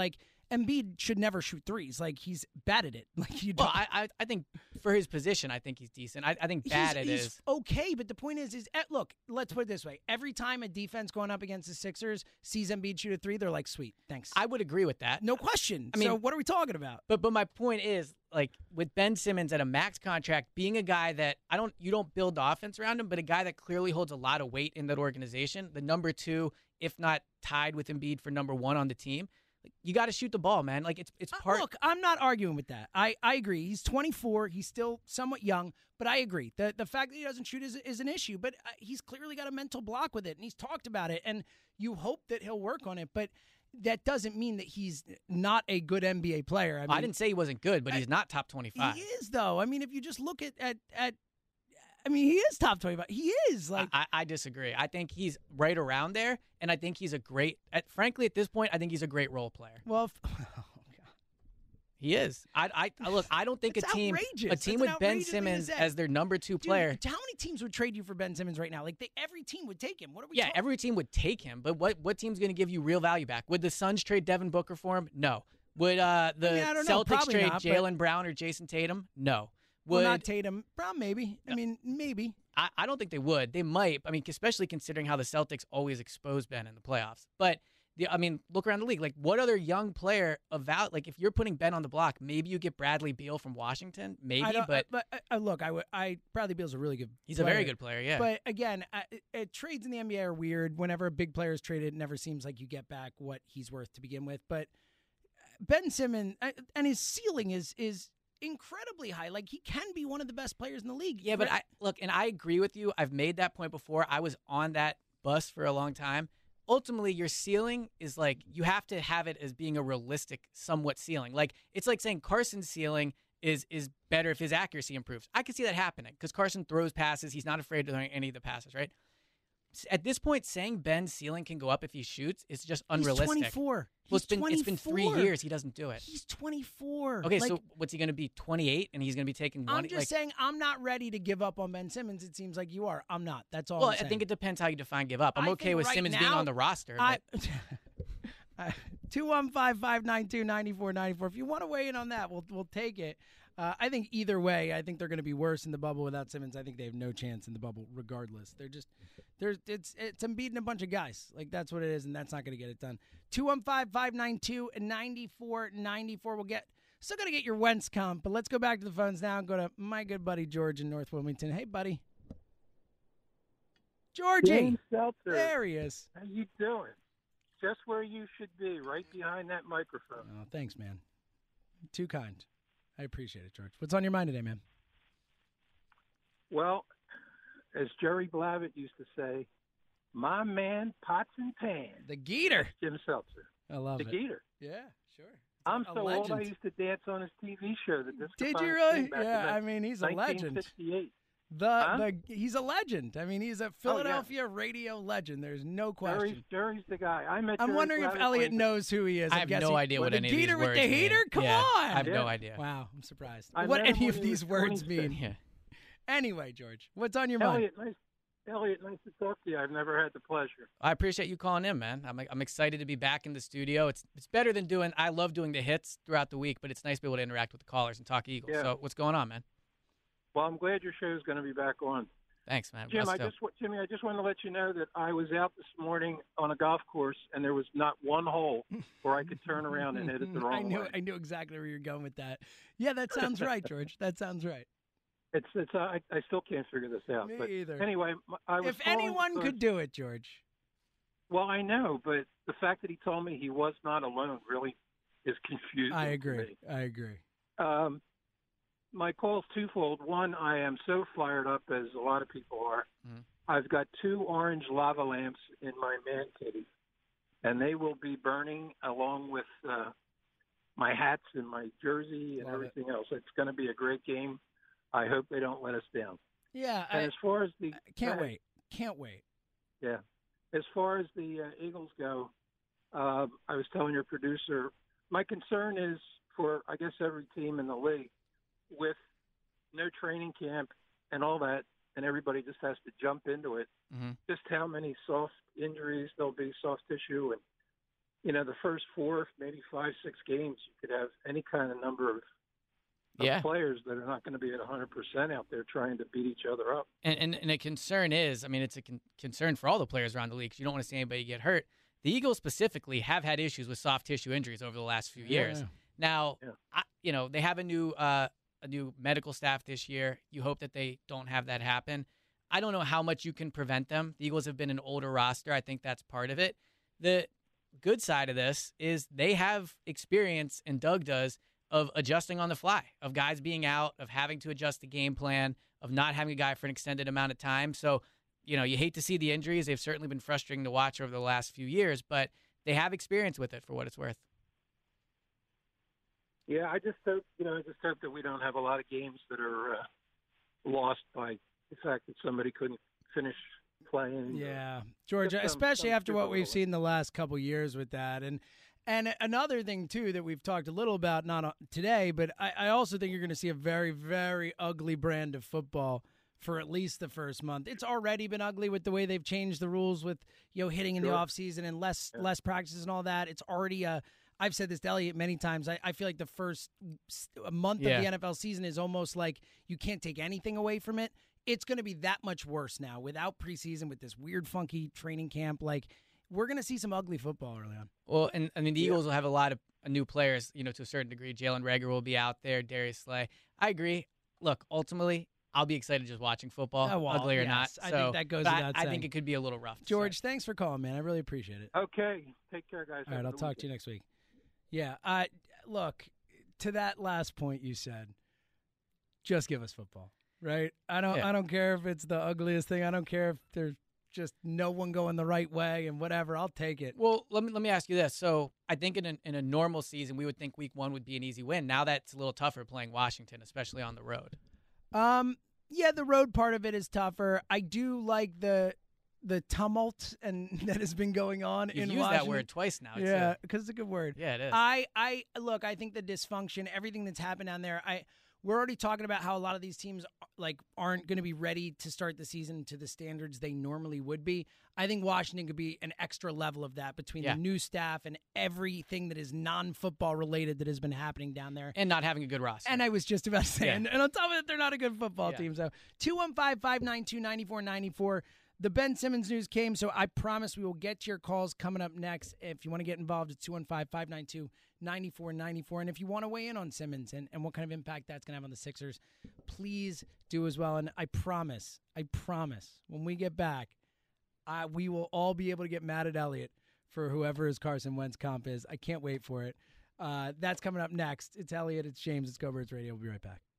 Embiid should never shoot threes. Like, he's bad at it. Like you. Well, I, I I think for his position, I think he's decent. I, I think bad he's, it he's is. okay, but the point is, is eh, look, let's put it this way: every time a defense going up against the Sixers sees Embiid shoot a three, they're like, "Sweet, thanks." I would agree with that. No question. I mean, so what are we talking about? But but my point is, like, with Ben Simmons at a max contract, being a guy that I don't you don't build offense around him, but a guy that clearly holds a lot of weight in that organization, the number two, if not tied with Embiid for number one on the team. You got to shoot the ball, man. Like it's it's part. Uh, look, I'm not arguing with that. I, I agree. He's twenty-four. He's still somewhat young, but I agree. The the fact that he doesn't shoot is is an issue, but uh, he's clearly got a mental block with it, and he's talked about it, and you hope that he'll work on it, but that doesn't mean that he's not a good N B A player. I, mean, I didn't say he wasn't good, but I, he's not top twenty-five. He is, though. I mean, if you just look at at, at I mean, he is top twenty-five. He is like. I, I disagree. I think he's right around there, and I think he's a great. At, frankly, at this point, I think he's a great role player. Well, if, oh God. He is. I, I look. I don't think it's a team, outrageous. a team That's with Ben Simmons as their number two Dude, player. How many teams would trade you for Ben Simmons right now? Like they, every team would take him. What are we? Yeah, talking? every team would take him, but what what team's going to give you real value back? Would the Suns trade Devin Booker for him? No. Would uh, the I mean, I don't know. Celtics Probably trade not, Jalen Brown or Jason Tatum? No. Would, well, not Tatum. Brown, maybe. I mean, maybe. I, I don't think they would. They might. I mean, especially considering how the Celtics always expose Ben in the playoffs. But, the, I mean, look around the league. Like, what other young player of val- like, if you're putting Ben on the block, maybe you get Bradley Beal from Washington. Maybe, I but. but uh, look, I, I Bradley Beal's a really good He's player. a very good player, yeah. But, again, uh, it, trades in the N B A are weird. Whenever a big player is traded, it never seems like you get back what he's worth to begin with. But Ben Simmons, uh, and his ceiling is is incredibly high. Like, he can be one of the best players in the league. Yeah, but I look, and I agree with you. I've made that point before. I was on that bus for a long time. Ultimately, your ceiling is like, you have to have it as being a realistic, somewhat ceiling. Like, it's like saying Carson's ceiling is is better if his accuracy improves. I can see that happening because Carson throws passes. He's not afraid to throw any of the passes, right? At this point, saying Ben's ceiling can go up if he shoots is just unrealistic. He's twenty-four. Well, it's He's been, twenty-four. it's been three years he doesn't do it. He's twenty-four. Okay, like, so what's he going to be, twenty-eight, and he's going to be taking one? I'm just like, saying I'm not ready to give up on Ben Simmons. It seems like you are. I'm not. That's all well, I'm I saying. think it depends how you define give up. I'm I okay with right Simmons now, being on the roster. I, But two one five, five nine two, nine four nine four. If you want to weigh in on that, we'll we'll take it. Uh, I think either way, I think they're going to be worse in the bubble without Simmons. I think they have no chance in the bubble regardless. They're just there's it's it's them beating a bunch of guys. Like that's what it is, and that's not going to get it done. two one five, five nine two, nine four nine four. We'll get still got to get your Wentz comp, but let's go back to the phones now and go to my good buddy George in North Wilmington. Hey, buddy. Georgie. James Seltzer. There he is. How you doing? Just where you should be, right behind that microphone. Oh, thanks, man. Too kind. I appreciate it, George. What's on your mind today, man? Well, as Jerry Blavitt used to say, my man, pots and pans. The Geeter. Jim Seltzer. I love the it. The Geeter. Yeah, sure. I'm a so legend. old I used to dance on his T V show. The Disco Did Fox you really? King back Yeah, in I mean, he's a legend. nineteen sixty-eight. The huh? the he's a legend. I mean, he's a Philadelphia oh, yeah. radio legend. There's no question. Jerry's, Jerry's the guy. I met. I'm Jerry wondering if Elliot knows who he is. I I'm have guessing. no idea what the any Geeter of these words with the mean. heater? Come yeah, on. I have yeah. no idea. Wow, I'm surprised. I what any of these words twenty-six. mean? Yeah. Anyway, George, what's on your Elliot, mind? Nice, Elliot, nice to talk to you. I've never had the pleasure. I appreciate you calling in, man. I'm I'm excited to be back in the studio. It's it's better than doing. I love doing the hits throughout the week, but it's nice to be able to interact with the callers and talk Eagles. Yeah. So what's going on, man? Well, I'm glad your show is going to be back on. Thanks, man. Jim, Us I too. just Jimmy, I just wanted to let you know that I was out this morning on a golf course, and there was not one hole where I could turn around and hit it the wrong I knew, way. I knew exactly where you're going with that. Yeah, that sounds right, George. That sounds right. It's it's uh, I I still can't figure this out. Me but either. Anyway, I was. If anyone because, could do it, George. Well, I know, but the fact that he told me he was not alone really is confusing. I agree. To me. I agree. Um, my call's twofold. One, I am so fired up, as a lot of people are. Mm. I've got two orange lava lamps in my man cave, and they will be burning along with uh, my hats and my jersey and Love everything it. else. It's going to be a great game. I hope they don't let us down. Yeah. And I, as far as the I can't uh, wait. Can't wait. Yeah. As far as the uh, Eagles go, uh, I was telling your producer, my concern is for, I guess, every team in the league with no training camp and all that, and everybody just has to jump into it, mm-hmm. just how many soft injuries there'll be, soft tissue, and you know, the first four, maybe five, six games, you could have any kind of number of, of Yeah. players that are not going to be at one hundred percent out there trying to beat each other up. And, and, and a concern is, I mean, it's a con- concern for all the players around the league 'cause you don't want to see anybody get hurt. The Eagles specifically have had issues with soft tissue injuries over the last few years. Yeah. Now, Yeah. I, you know, they have a new uh, a new medical staff this year. You hope that they don't have that happen. I don't know how much you can prevent them. The Eagles have been an older roster. I think that's part of it. The good side of this is they have experience, and Doug does, of adjusting on the fly, of guys being out, of having to adjust the game plan, of not having a guy for an extended amount of time. So, you know, you hate to see the injuries. They've certainly been frustrating to watch over the last few years, but they have experience with it for what it's worth. Yeah, I just hope, you know, I just hope that we don't have a lot of games that are uh, lost by the fact that somebody couldn't finish playing. Yeah, George, Just some- especially some after what stupid we've little- seen the last couple years with that. And and another thing, too, that we've talked a little about, not on- today, but I, I also think you're going to see a very, very ugly brand of football for at least the first month. It's already been ugly with the way they've changed the rules with, you know, hitting in Sure. the offseason and less less practices and all that. It's already a I've said this to Elliot many times. I, I feel like the first s- a month Yeah. of the N F L season is almost like you can't take anything away from it. It's going to be that much worse now without preseason, with this weird, funky training camp. Like, we're going to see some ugly football early on. Well, and I mean, the Eagles will have a lot of uh, new players, you know, to a certain degree. Jalen Reagor will be out there, Darius Slay. I agree. Look, ultimately, I'll be excited just watching football, Oh, well, ugly or yes. not. I So, think that goes but I- without I, saying. think it could be a little rough. to George, start. thanks for calling, man. I really appreciate it. Okay, take care, guys. All right, I'll talk to you next week. Yeah, uh, look, to that last point you said, just give us football, right? I don't, Yeah. I don't care if it's the ugliest thing. I don't care if there's just no one going the right way and whatever. I'll take it. Well, let me let me ask you this. So, I think in a, in a normal season, we would think Week One would be an easy win. Now that's a little tougher playing Washington, especially on the road. Um, yeah, the road part of it is tougher. I do like the the tumult and that has been going on You've in used Washington. that word twice now. Yeah, too. because it's a good word. Yeah, it is. I, I look. I think the dysfunction, everything that's happened down there. I we're already talking about how a lot of these teams like aren't going to be ready to start the season to the standards they normally would be. I think Washington could be an extra level of that between Yeah. the new staff and everything that is non-football related that has been happening down there. And not having a good roster. And I was just about to say, Yeah. and, and on top of it, they're not a good football Yeah. team. So two one five, five nine two, nine four nine four. The Ben Simmons news came, so I promise we will get to your calls coming up next. If you want to get involved, it's two one five, five nine two, nine four nine four. And if you want to weigh in on Simmons and, and what kind of impact that's going to have on the Sixers, please do as well. And I promise, I promise, when we get back, uh, we will all be able to get mad at Elliott for whoever his Carson Wentz comp is. I can't wait for it. Uh, that's coming up next. It's Elliott, it's James, it's Go Birds Radio. We'll be right back.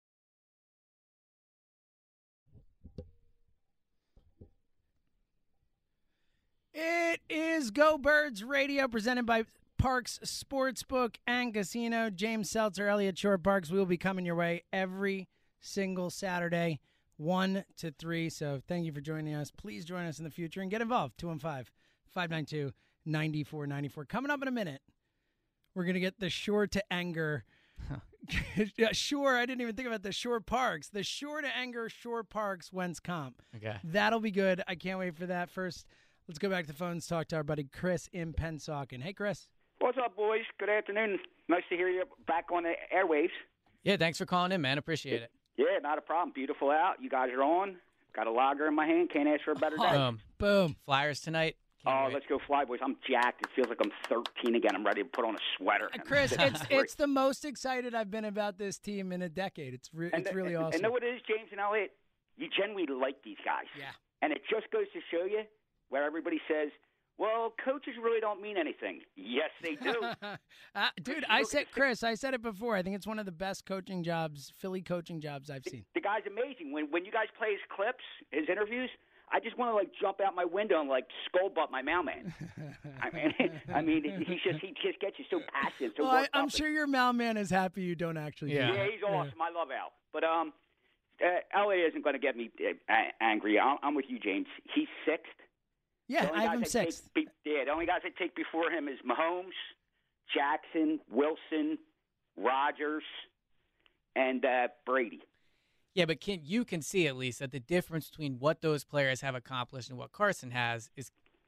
It is Go Birds Radio, presented by Parks Sportsbook and Casino. James Seltzer, Elliott Shore Parks. We will be coming your way every single Saturday, one to three. So thank you for joining us. Please join us in the future and get involved. two one five, five nine two, nine four nine four. Coming up in a minute, we're going to get the Shore to Anger. yeah, Shore, I didn't even think about the Shore Parks. The Shore to Anger Shore Parks Wentz comp. Okay. That'll be good. I can't wait for that. First, let's go back to the phones, talk to our buddy Chris in Pennsauken. Hey, Chris. What's up, boys? Good afternoon. Nice to hear you back on the airwaves. Yeah, thanks for calling in, man. Appreciate it. Yeah, not a problem. Beautiful out. You guys are on. Got a lager in my hand. Can't ask for a better day. Boom. Boom. Flyers tonight. Oh, let's go Fly, boys. I'm jacked. It feels like I'm thirteen again. I'm ready to put on a sweater. Chris, it's it's the most excited I've been about this team in a decade. It's re- and it's really and, awesome. And know what it is, James and Elliot? You genuinely like these guys. Yeah. And it just goes to show you where everybody says, well, coaches really don't mean anything. Yes, they do. uh, dude, I said, Chris, I said it before. I think it's one of the best coaching jobs, Philly coaching jobs I've seen. The guy's amazing. When when you guys play his clips, his interviews, I just want to like jump out my window and like skull butt my mailman. I mean, I mean, he's just he just gets you so passionate, so Well, I, worked I'm up. sure your mailman is happy you don't actually. Yeah. do Yeah, that. he's awesome. I love Al. But um, uh, Elliot isn't going to get me uh, angry. I'm, I'm with you, James. He's sixth. Yeah, The only I have guys him that sixth. Take, be, yeah, the only guys that take before him is Mahomes, Jackson, Wilson, Rodgers, and uh, Brady. Yeah, but can you can see at least that the difference between what those players have accomplished and what Carson has is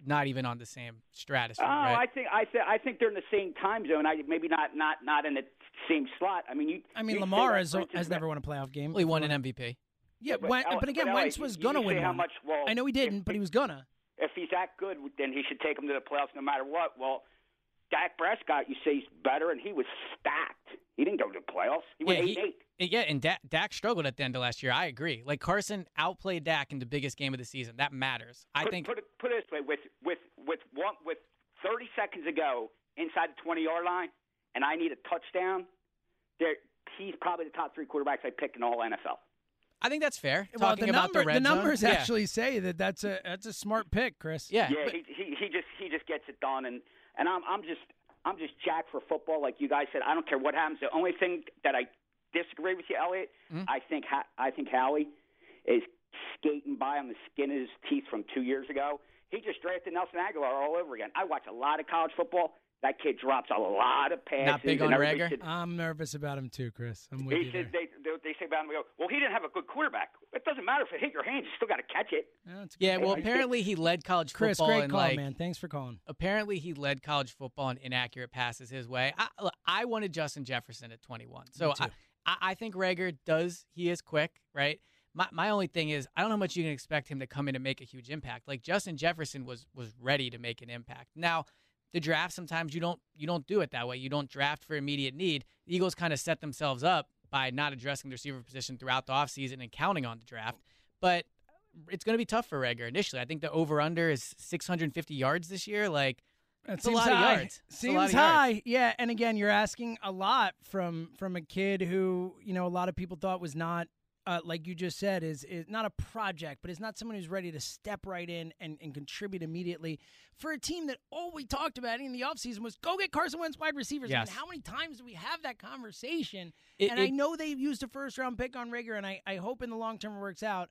not even on the same stratosphere. Oh, right? I think I think I think they're in the same time zone. I maybe not not not in the same slot. I mean, you. I mean, you Lamar say has, that, for instance, has never won a playoff game. Well, he won an M V P. Yeah, but, when, L- but again, but Wentz L A, was you- going to you win say how one. much, well, I know he didn't, if- but he was going to. If he's that good, then he should take him to the playoffs no matter what. Well, Dak Prescott, you say he's better, and he was stacked. He didn't go to the playoffs. He went Yeah, eight he- and eight. Yeah, and Dak, Dak struggled at the end of last year. I agree. Like Carson outplayed Dak in the biggest game of the season. That matters. I put, think. Put it, put it this way: with with with one with thirty seconds to go inside the twenty yard line, and I need a touchdown. There, he's probably the top three quarterbacks I pick in all N F L. I think that's fair. Well, Talking the, about number, the red the numbers zone. Yeah. actually say that that's a that's a smart pick, Chris. Yeah, yeah. but- He, he he just he just gets it done, and and I'm I'm just I'm just jacked for football, like you guys said. I don't care what happens. The only thing that I disagree with you, Elliot, Mm-hmm. I think ha- I think Howie is skating by on the skin of his teeth from two years ago. He just drafted Nelson Aguilar all over again. I watch a lot of college football. That kid drops a lot of passes. Not big on and everybody Rager? said- I'm nervous about him too, Chris. I'm with He you said there. they, they they say about him, they go, well, he didn't have a good quarterback. It doesn't matter if it hit your hands; you still got to catch it. Yeah, that's Yeah, good. well, apparently he led college Chris, football great in call, like. man. Thanks for calling. Apparently, he led college football in inaccurate passes his way. I, look, I wanted Justin Jefferson at twenty-one, so Me too. I, I, I think Rager does. He is quick, right? My my only thing is I don't know how much you can expect him to come in and make a huge impact. Like Justin Jefferson was was ready to make an impact. Now, the draft sometimes you don't you don't do it that way. You don't draft for immediate need. The Eagles kind of set themselves up by not addressing the receiver position throughout the offseason and counting on the draft. But it's going to be tough for Rager initially. I think the over-under is six hundred fifty yards this year. Like, That it's a seems lot high. of yards. It's a lot Seems of yards. high, yeah. And again, you're asking a lot from from a kid who you know a lot of people thought was not, uh, like you just said, is is not a project, but is not someone who's ready to step right in and, and contribute immediately for a team that all we talked about in the offseason was go get Carson Wentz wide receivers. Yes. I mean, how many times do we have that conversation? It- and I it- know they used a first round pick on Rager, and I, I hope in the long term it works out.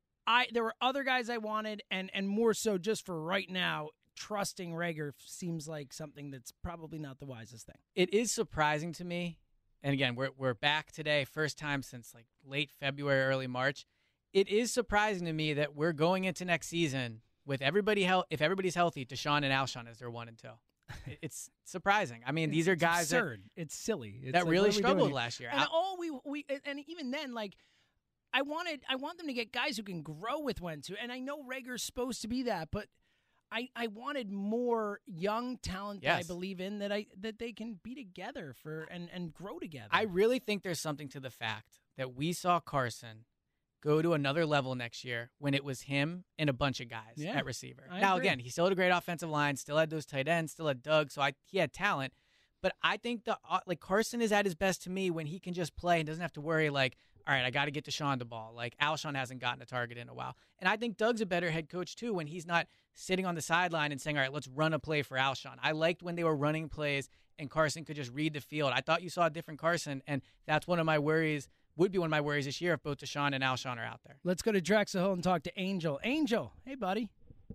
I there were other guys I wanted, and and more so just for right now. Trusting Rager seems like something that's probably not the wisest thing. It is surprising to me, and again, we're we're back today, first time since like late February, early March. It is surprising to me that we're going into next season with everybody hel- if everybody's healthy, Deshaun and Alshon as their one and two. It- It's surprising. I mean, these are It's guys that, absurd. It's silly. It's that like, really what are we doing struggled here? last year. And I- all we we and even then, like I wanted, I want them to get guys who can grow with Wentz, who- and I know Rager's supposed to be that, but. I, I wanted more young talent that I Yes. believe in that I that they can be together for and, and grow together. I really think there's something to the fact that we saw Carson go to another level next year when it was him and a bunch of guys Yeah, at receiver. I now, agree. again, he still had a great offensive line, still had those tight ends, still had Doug, so I, he had talent. But I think the uh, like Carson is at his best to me when he can just play and doesn't have to worry like, all right, I got to get Deshaun the ball. Like Alshon hasn't gotten a target in a while. And I think Doug's a better head coach too when he's not sitting on the sideline and saying, all right, let's run a play for Alshon. I liked when they were running plays and Carson could just read the field. I thought you saw a different Carson, and that's one of my worries, would be one of my worries this year if both Deshaun and Alshon are out there. Let's go to Drexel Hill and talk to Angel. Angel, hey buddy.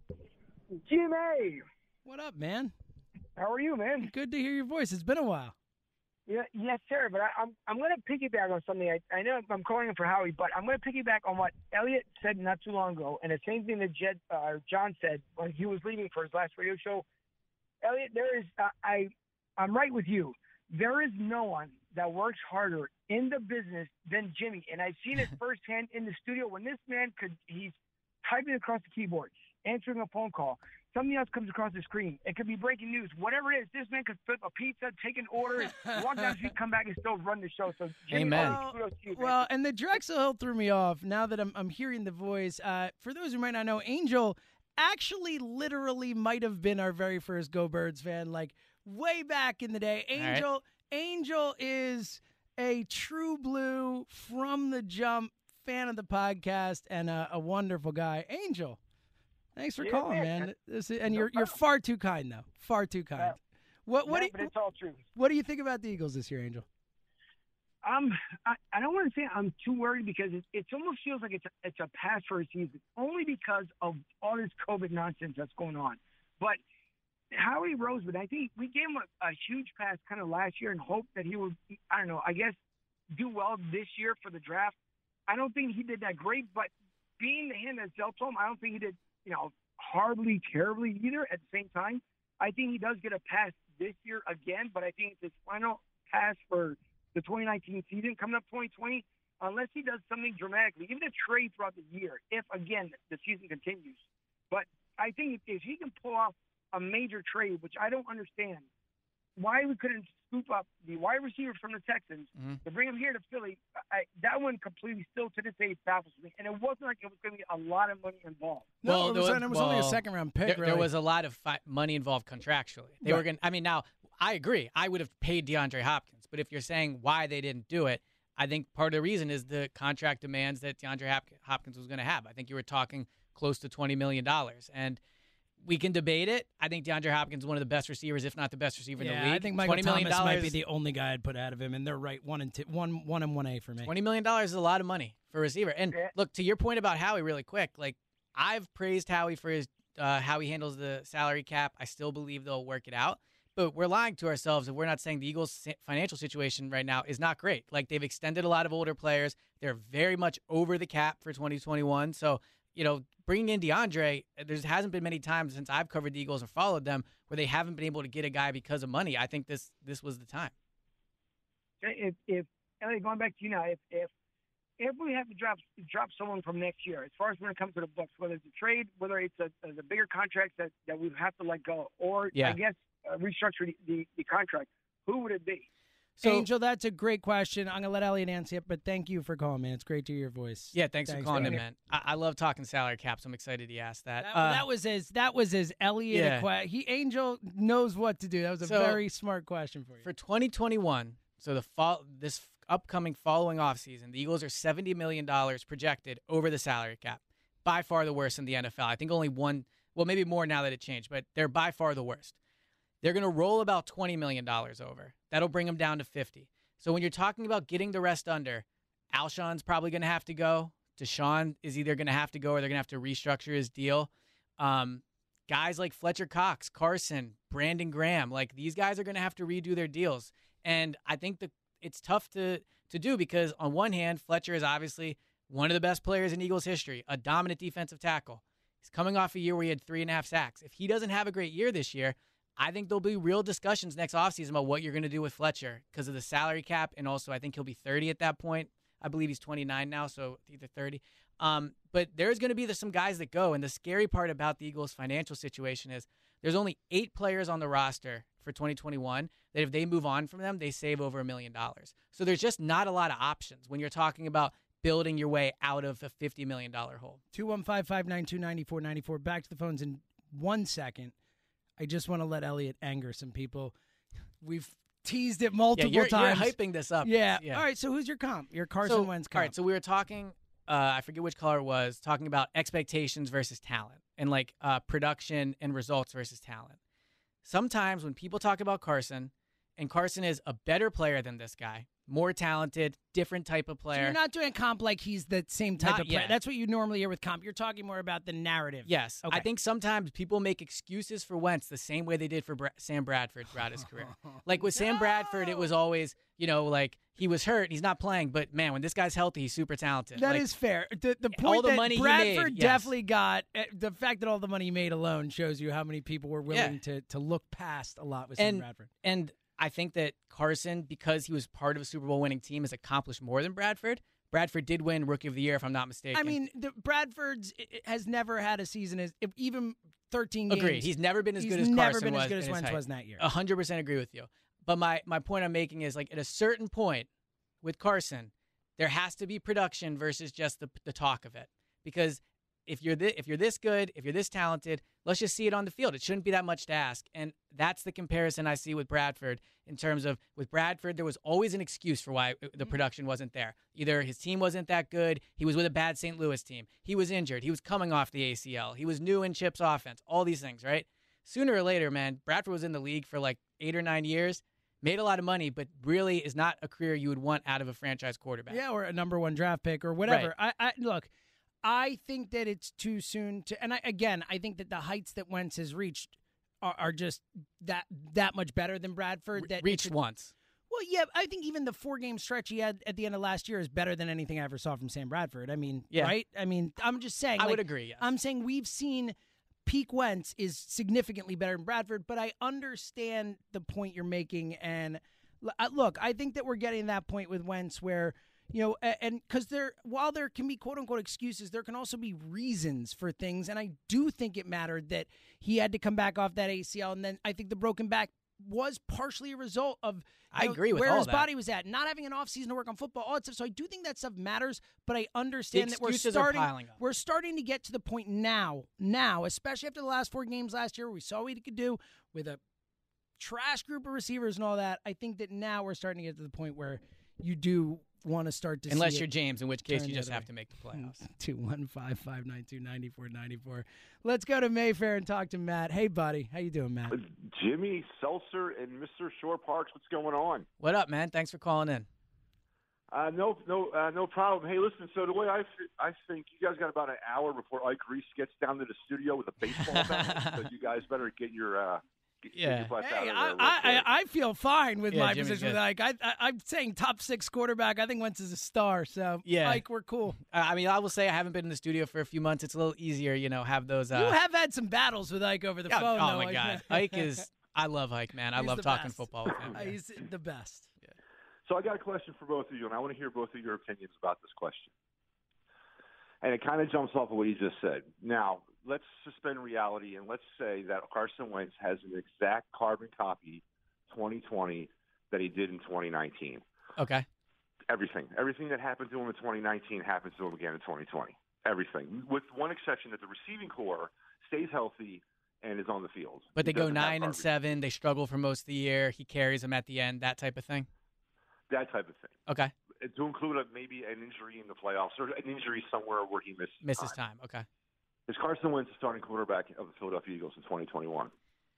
Jimmy, what up, man? How are you, man? Good to hear your voice. It's been a while. Yeah, yes, sir. But I, I'm I'm going to piggyback on something. I, I know I'm calling him for Howie, but I'm going to piggyback on what Elliot said not too long ago, and the same thing that Jed, uh, John said when he was leaving for his last radio show. Elliot, there is uh, I I'm right with you. There is no one that works harder in the business than Jimmy, and I've seen it firsthand in the studio when this man could he's typing across the keyboard, answering a phone call. Something else comes across the screen. It could be breaking news. Whatever it is, this man could flip a pizza, take an order, walk down the street, come back, and still run the show. So, Jimmy, Amen. always kudos to you, man. Well, and the Drexel Hill threw me off. Now that I'm I'm hearing the voice, uh, for those who might not know, Angel actually literally might have been our very first Go Birds fan, like way back in the day. right. Angel Angel is a true blue from the jump fan of the podcast and a, a wonderful guy. Angel, thanks for Yeah, calling, man. man. This is, and you're you're far too kind though, far too kind. What what No, do but you, it's all true. what do you think about the Eagles this year, Angel? Um, I, I don't want to say I'm too worried because it, it almost feels like it's a, it's a pass for a season, only because of all this COVID nonsense that's going on. But Howie Roseman, I think we gave him a, a huge pass kind of last year and hoped that he would, I don't know, I guess do well this year for the draft. I don't think he did that great, but being the hand that dealt to him, I don't think he did, you know, horribly, terribly either at the same time. I think he does get a pass this year again, but I think it's his final pass for the twenty nineteen season coming up twenty twenty, unless he does something dramatically, even a trade throughout the year, if, again, the season continues. But I think if, if he can pull off a major trade, which I don't understand, why we couldn't scoop up the wide receiver from the Texans mm-hmm. to bring him here to Philly, I, that one completely still to this day baffles me. And it wasn't like it was going to be a lot of money involved. No, well, it was, was, it was well, only a second round pick. There, really. there was a lot of fi- money involved contractually. They right. were going. I mean, now I agree. I would have paid DeAndre Hopkins, but if you're saying why they didn't do it, I think part of the reason is the contract demands that DeAndre Hop- Hopkins was going to have. I think you were talking close to twenty million dollars, and we can debate it. I think DeAndre Hopkins is one of the best receivers, if not the best receiver yeah, in the league. I think Michael Thomas might be the only guy I'd put out of him, and they're right, one and two, one, one and one A for me. twenty million dollars is a lot of money for a receiver. And look, to your point about Howie, really quick, like I've praised Howie for his uh, how he handles the salary cap. I still believe they'll work it out. But we're lying to ourselves if we're not saying the Eagles' financial situation right now is not great. Like, they've extended a lot of older players. They're very much over the cap for twenty twenty-one. So, you know, bringing in DeAndre, there hasn't been many times since I've covered the Eagles or followed them where they haven't been able to get a guy because of money. I think this this was the time. If, if Elliot, going back to you now, if if if we have to drop drop someone from next year, as far as when it comes to the Bucs, whether it's a trade, whether it's a, a bigger contract that, that we have to let go, or yeah. I guess uh, restructure the, the, the contract, who would it be? So, Angel, that's a great question. I'm going to let Elliot answer it, but thank you for calling, man. It's great to hear your voice. Yeah, thanks, thanks for calling in, man. I-, I love talking salary caps. I'm excited he asked that. That, uh, that was his That was his Elliot. Yeah. Aqua- he Angel knows what to do. That was a So, very smart question for you. For twenty twenty-one, so the fall, this upcoming following offseason, the Eagles are seventy million dollars projected over the salary cap. By far the worst in the N F L. I think only one, well, maybe more now that it changed, but they're by far the worst. They're going to roll about twenty million dollars over. That'll bring them down to fifty. So when you're talking about getting the rest under, Alshon's probably going to have to go. Deshaun is either going to have to go or they're going to have to restructure his deal. Um, guys like Fletcher Cox, Carson, Brandon Graham, like these guys are going to have to redo their deals. And I think the it's tough to, to do because on one hand, Fletcher is obviously one of the best players in Eagles history, a dominant defensive tackle. He's coming off a year where he had three and a half sacks. If he doesn't have a great year this year, I think there'll be real discussions next offseason about what you're going to do with Fletcher because of the salary cap, and also I think he'll be thirty at that point. I believe he's twenty-nine now, so either thirty. Um, but there's going to be the, some guys that go, and the scary part about the Eagles' financial situation is there's only eight players on the roster for twenty twenty-one that if they move on from them, they save over a million dollars. So there's just not a lot of options when you're talking about building your way out of a fifty million dollars hole. two one five, five nine two, nine four nine four. Back to the phones in one second. I just want to let Elliot anger some people. We've teased it multiple yeah, you're, times. You're hyping this up. Yeah. yeah. All right, so who's your comp? Your Carson so, Wentz comp. All right, so we were talking, uh, I forget which caller it was, talking about expectations versus talent and like uh, production and results versus talent. Sometimes when people talk about Carson, and Carson is a better player than this guy, more talented, different type of player. So you're not doing comp like he's the same type Not of player. yet. That's what you normally hear with comp. You're talking more about the narrative. Yes. Okay. I think sometimes people make excuses for Wentz the same way they did for Bra- Sam Bradford throughout his career. Like with Sam Bradford, it was always, you know, like he was hurt, he's not playing, but man, when this guy's healthy, he's super talented. That like, is fair. The, the all point the that money he Bradford made, yes. definitely got, uh, the fact that all the money he made alone shows you how many people were willing Yeah. to, to look past a lot with Sam and, Bradford. And I think that Carson, because he was part of a Super Bowl winning team, has accomplished more than Bradford. Bradford did win Rookie of the Year, if I'm not mistaken. I mean, the, Bradford's has never had a season as if even thirteen games. Agreed. He's never been as he's good as never Carson been was as good as in his Wentz height. was in that year. A hundred percent agree with you. But my, my point I'm making is like at a certain point with Carson, there has to be production versus just the the talk of it. Because if you're th- if you're this good, if you're this talented, let's just see it on the field. It shouldn't be that much to ask. And that's the comparison I see with Bradford in terms of with Bradford, there was always an excuse for why the production wasn't there. Either his team wasn't that good, he was with a bad Saint Louis team, he was injured, he was coming off the A C L, he was new in Chip's offense, all these things, right? Sooner or later, man, Bradford was in the league for like eight or nine years, made a lot of money, but really is not a career you would want out of a franchise quarterback. Yeah, or a number one draft pick or whatever. I, I look, I think that it's too soon to, and I, again, I think that the heights that Wentz has reached are, are just that that much better than Bradford. That reached once. Well, yeah, I think even the four-game stretch he had at the end of last year is better than anything I ever saw from Sam Bradford. I mean, Yeah. right? I mean, I'm just saying. I like, would agree, yes. I'm saying we've seen peak Wentz is significantly better than Bradford, but I understand the point you're making. And look, I think that we're getting to that point with Wentz where, you know, and because there, while there can be quote unquote excuses, there can also be reasons for things. And I do think it mattered that he had to come back off that A C L. And then I think the broken back was partially a result of I know, agree with where all his that. body was at, not having an offseason to work on football, all that stuff. So I do think that stuff matters, but I understand The that we're excuses starting, are piling up. we're starting to get to the point now, now, especially after the last four games last year, we saw what he could do with a trash group of receivers and all that. I think that now we're starting to get to the point where you do want to start to Unless see you're it James, in which case turn you the just other have way. to make the playoffs. two one five, five nine two, nine four nine four. Let's go to Mayfair and talk to Matt. Hey, buddy. How you doing, Matt? Jimmy, Seltzer, and Mister Shore Parks, what's going on? What up, man? Thanks for calling in. Uh, no, no, uh, no problem. Hey, listen. So the way I, f- I think you guys got about an hour before Ike Reese gets down to the studio with a baseball bat, so you guys better get your uh, get, get Yeah. your butts out Hey, of I, there. real I, quick. I feel fine with Yeah, my Jimmy's position with good. Ike. I, I, I'm saying top six quarterback. I think Wentz is a star. So, Yeah. Ike, we're cool. Uh, I mean, I will say I haven't been in the studio for a few months. It's a little easier, you know, have those. Uh, you have had some battles with Ike over the oh, phone. oh though, my God. Ike is, I love Ike, man. I He's love the talking best. football with him. Uh, He's the best. So I got a question for both of you, and I want to hear both of your opinions about this question. And it kind of jumps off of what you just said. Now, let's suspend reality, and let's say that Carson Wentz has an exact carbon copy twenty twenty that he did in twenty nineteen. Okay. Everything. Everything that happened to him in twenty nineteen happens to him again in twenty twenty. Everything. With one exception, that the receiving core stays healthy and is on the field. But they He go doesn't have nine and carbon. seven. They struggle for most of the year. He carries them at the end. That type of thing. That type of thing. Okay. To include a, maybe an injury in the playoffs or an injury somewhere where he misses Misses time. time. Okay. Is Carson Wentz the starting quarterback of the Philadelphia Eagles in twenty twenty-one?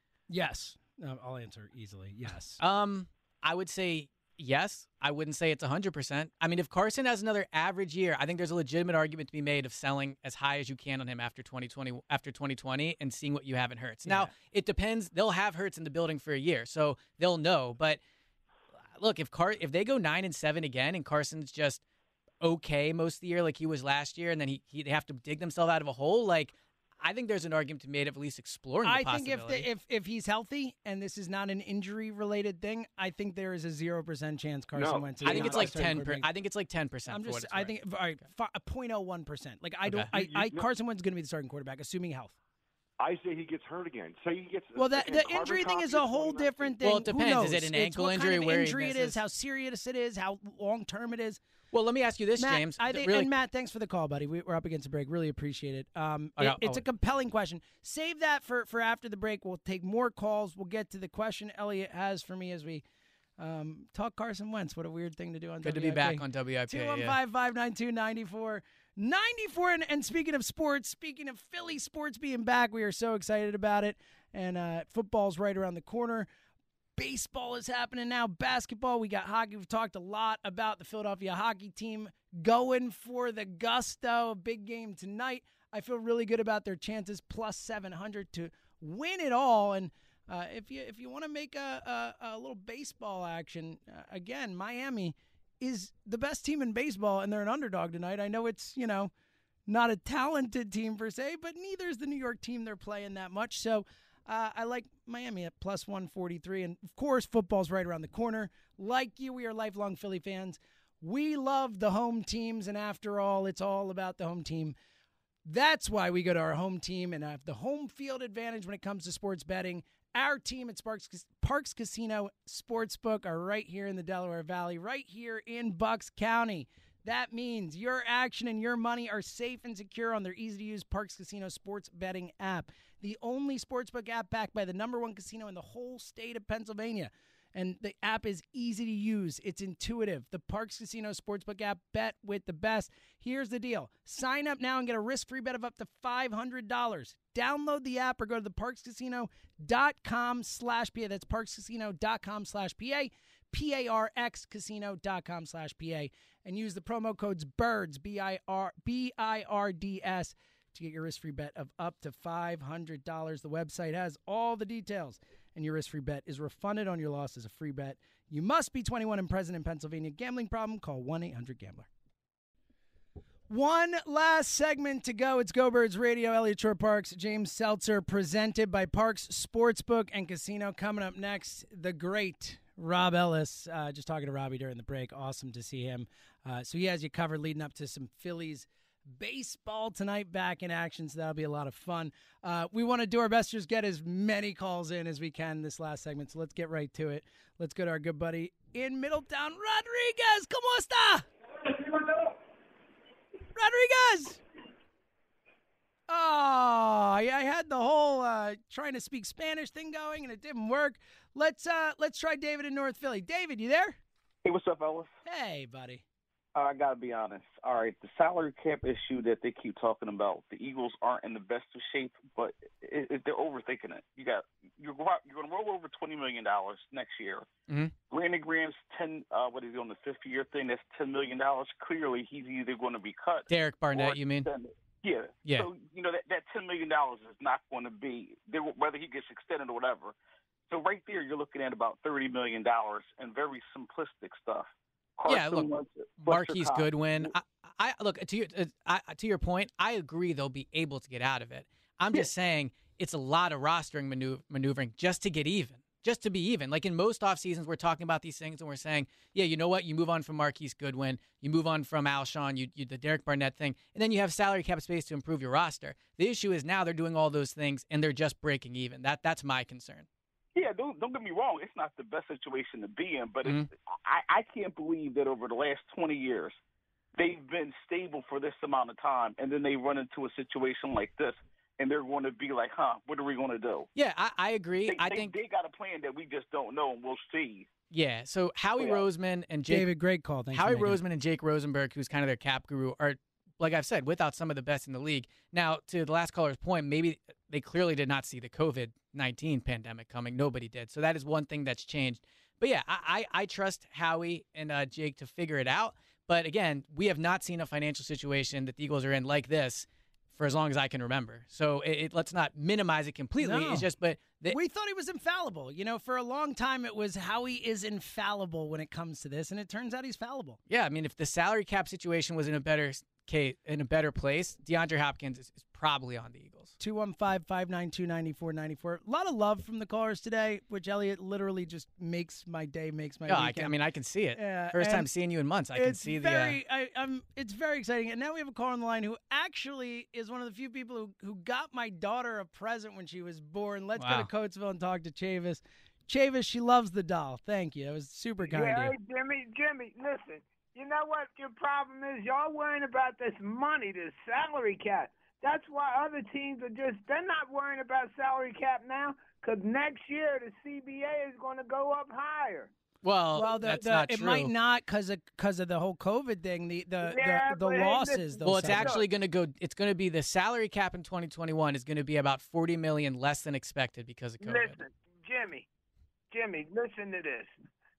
Yes. No, I'll answer easily. Yes. Um, I would say yes. I wouldn't say it's one hundred percent. I mean, if Carson has another average year, I think there's a legitimate argument to be made of selling as high as you can on him after twenty twenty, after twenty twenty, and seeing what you have in Hurts. Now, it depends. They'll have Hurts in the building for a year, so they'll know. But look, if Car- if they go nine and seven again, and Carson's just okay most of the year, like he was last year, and then he he'd have to dig themselves out of a hole, like. I think there's an argument to be made of at least exploring the I think possibility. if, the, if if he's healthy and this is not an injury related thing, I think there is a zero percent chance Carson No. Wentz. I is think not it's like the starting ten. Per, quarterback. I think it's like ten percent. I'm for just. what it's I worth. think all right, fi- a point oh one percent. Like I Okay. don't. I, You- I you- Carson Wentz is going to be the starting quarterback, assuming health. I say he gets hurt again. Say he gets Well, that again, the carbon injury thing copy is a of whole 2019. different thing. Well, it Who depends. Is knows? it an It's ankle what injury kind of where he injury it misses? is, how serious it is, how long term it is. Well, let me ask you this, Matt, James. I Th- think, really- and Matt, thanks for the call, buddy. We, we're up against a break. Really appreciate it. Um, I it- got- it's oh. a compelling question. Save that for, for after the break. We'll take more calls. We'll get to the question Elliot has for me as we um, talk Carson Wentz. What a weird thing to do on Good to W I P. be back on W I P. two one five, five nine two, nine four nine four. And, and speaking of sports, speaking of Philly sports being back, we are so excited about it. And uh, football's right around the corner. Baseball is happening now. Basketball. We got hockey. We've talked a lot about the Philadelphia hockey team going for the gusto. Big game tonight. I feel really good about their chances, plus seven hundred to win it all. And uh, if you if you want to make a, a, a little baseball action, uh, again, Miami is the best team in baseball, and they're an underdog tonight. I know it's, you know, not a talented team per se, but neither is the New York team they're playing that much. So uh, I like Miami at plus one forty-three. And, of course, football's right around the corner. Like you, we are lifelong Philly fans. We love the home teams, and after all, it's all about the home team. That's why we go to our home team and have the home field advantage when it comes to sports betting. Our team at Sparks, Parks Casino Sportsbook are right here in the Delaware Valley, right here in Bucks County. That means your action and your money are safe and secure on their easy-to-use Parks Casino sports betting app, the only sportsbook app backed by the number one casino in the whole state of Pennsylvania. And the app is easy to use. It's intuitive. The Parks Casino Sportsbook app, bet with the best. Here's the deal. Sign up now and get a risk-free bet of up to five hundred dollars. Download the app or go to the parkscasino.com slash PA. That's parkscasino.com slash PA. P A R X casino.com slash PA. And use the promo codes BIRDS, B I R B I R D S, to get your risk-free bet of up to five hundred dollars. The website has all the details, and your risk-free bet is refunded on your loss as a free bet. You must be twenty-one and present in Pennsylvania. Gambling problem? Call one eight hundred gambler. One last segment to go. It's Go Birds Radio. Elliott Shore Parks, James Seltzer, presented by Parks Sportsbook and Casino. Coming up next, the great Rob Ellis. Uh, just talking to Robbie during the break. Awesome to see him. Uh, so he has you covered leading up to some Phillies baseball tonight, back in action, so that'll be a lot of fun. Uh, we want to do our best to just get as many calls in as we can this last segment, so let's get right to it. Let's go to our good buddy in Middletown, Rodriguez. ¿Cómo está? Rodriguez! Oh, yeah, I had the whole uh, trying to speak Spanish thing going, and it didn't work. Let's uh, let's try David in North Philly. David, you there? Hey, what's up, Ellis? Hey, buddy. Uh, I got to be honest. All right, the salary cap issue that they keep talking about, the Eagles aren't in the best of shape, but it, it, they're overthinking it. You got you're you're going to roll over twenty million dollars next year. Mm-hmm. Brandon Graham's ten. Uh, what is he on the fifth year thing? That's ten million dollars. Clearly, he's either going to be cut. Derek Barnett, you mean? Extended. Yeah. Yeah. So you know that that ten million dollars is not going to be there, whether he gets extended or whatever. So right there, you're looking at about thirty million dollars and very simplistic stuff. Yeah, Carson look, Wentz, Marquise Buster Goodwin. I, I look to your uh, I, to your point. I agree they'll be able to get out of it. I'm just saying it's a lot of rostering maneuver, maneuvering just to get even, just to be even. Like in most off seasons, we're talking about these things and we're saying, yeah, you know what? You move on from Marquise Goodwin, you move on from Alshon, you, you the Derek Barnett thing, and then you have salary cap space to improve your roster. The issue is now they're doing all those things and they're just breaking even. That that's my concern. Yeah, don't don't get me wrong. It's not the best situation to be in, but Mm-hmm. it's, I, I can't believe that over the last twenty years they've been stable for this amount of time, and then they run into a situation like this, and they're going to be like, huh, what are we going to do? Yeah, I, I agree. They, I they, think they got a plan that we just don't know, and we'll see. Yeah, so Howie Yeah. Roseman and Jake, David, great call. Thanks Howie for making it. Roseman and Jake Rosenberg, who's kind of their cap guru, are, like I've said, without some of the best in the league. Now, to the last caller's point, maybe they clearly did not see the COVID nineteen pandemic coming. Nobody did. So that is one thing that's changed. But yeah, I, I, I trust Howie and uh, Jake to figure it out. But again, we have not seen a financial situation that the Eagles are in like this for as long as I can remember. So it, it, let's not minimize it completely. No. It's just, but the, we thought he was infallible. You know, for a long time it was Howie is infallible when it comes to this, and it turns out he's fallible. yeah, I mean, if the salary cap situation was in a better case, in a better place, DeAndre Hopkins is, is probably on the Eagles. two one five, five nine two, nine four nine four. A lot of love from the callers today, which Elliot literally just makes my day, makes my Yeah, I, weekend. can, I mean, I can see it. Yeah, First time and seeing you in months. I can it's see the. very, I, I'm, it's very exciting. And now we have a caller on the line who actually is one of the few people who, who got my daughter a present when she was born. Let's Wow. go to Coatesville and talk to Chavis. Chavis, she loves the doll. Thank you. That was super kind Yeah, of hey, you. Jimmy, Jimmy, listen. You know what your problem is? Y'all worrying about this money, this salary cap. That's why other teams are just, they're not worrying about salary cap now because next year the C B A is going to go up higher. Well, Well, the, that's the, not it true. might not because of because of the whole COVID thing. The the Yeah, the, the but hey, losses. listen- they'll Well, it's suffer. actually going to go. It's going to be the salary cap in twenty twenty-one is going to be about forty million less than expected because of COVID. Listen, Jimmy, Jimmy, listen to this.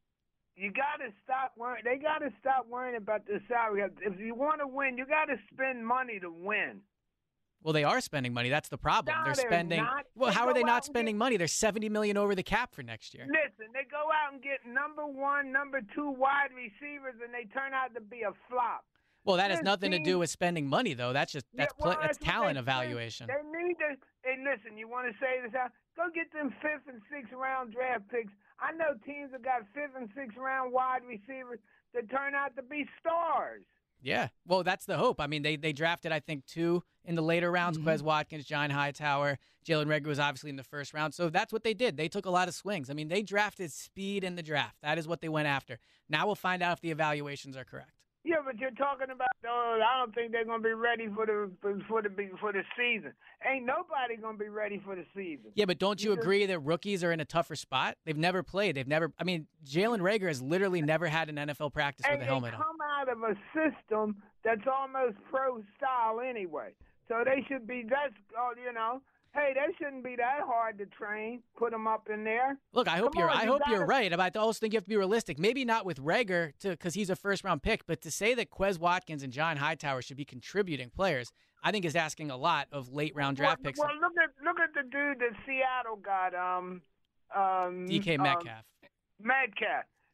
You got to stop worrying. They got to stop worrying about the salary cap. If you want to win, you got to spend money to win. Well, they are spending money. That's the problem. No, they're they're spending. not. Well, They how go are they out not and spending get- money? They're seventy million over the cap for next year. Listen, they go out and get number one, number two wide receivers, and they turn out to be a flop. Well, that has This nothing to team- do with spending money, though. That's just that's Yeah, well, pla- that's that's what talent they evaluation. They need to. Hey, listen, you want to say this out? Go get them fifth and sixth round draft picks. I know teams that got fifth and sixth round wide receivers that turn out to be stars. Yeah. Well, that's the hope. I mean, they they drafted, I think, two in the later rounds, Mm-hmm. Quez Watkins, John Hightower. Jalen Reagor was obviously in the first round. So that's what they did. They took a lot of swings. I mean, they drafted speed in the draft. That is what they went after. Now we'll find out if the evaluations are correct. Yeah, but you're talking about. Oh, I don't think they're gonna be ready for the for, for the for the season. Ain't nobody gonna be ready for the season. Yeah, but don't you You just- agree that rookies are in a tougher spot? They've never played. They've never. I mean, Jalen Reagor has literally never had an N F L practice And with a they helmet on. come out of a system that's almost pro style anyway. So they should be. That's oh, you know. Hey, they shouldn't be that hard to train. Put them up in there. Look, I hope Come you're. on, I you hope you're gotta- right. But I also think you have to be realistic. Maybe not with Reagor, to because he's a first round pick. But to say that Quez Watkins and John Hightower should be contributing players, I think is asking a lot of late round draft well, picks. Well, look at look at the dude that Seattle got. Um, um, D K um, Metcalf. Metcalf.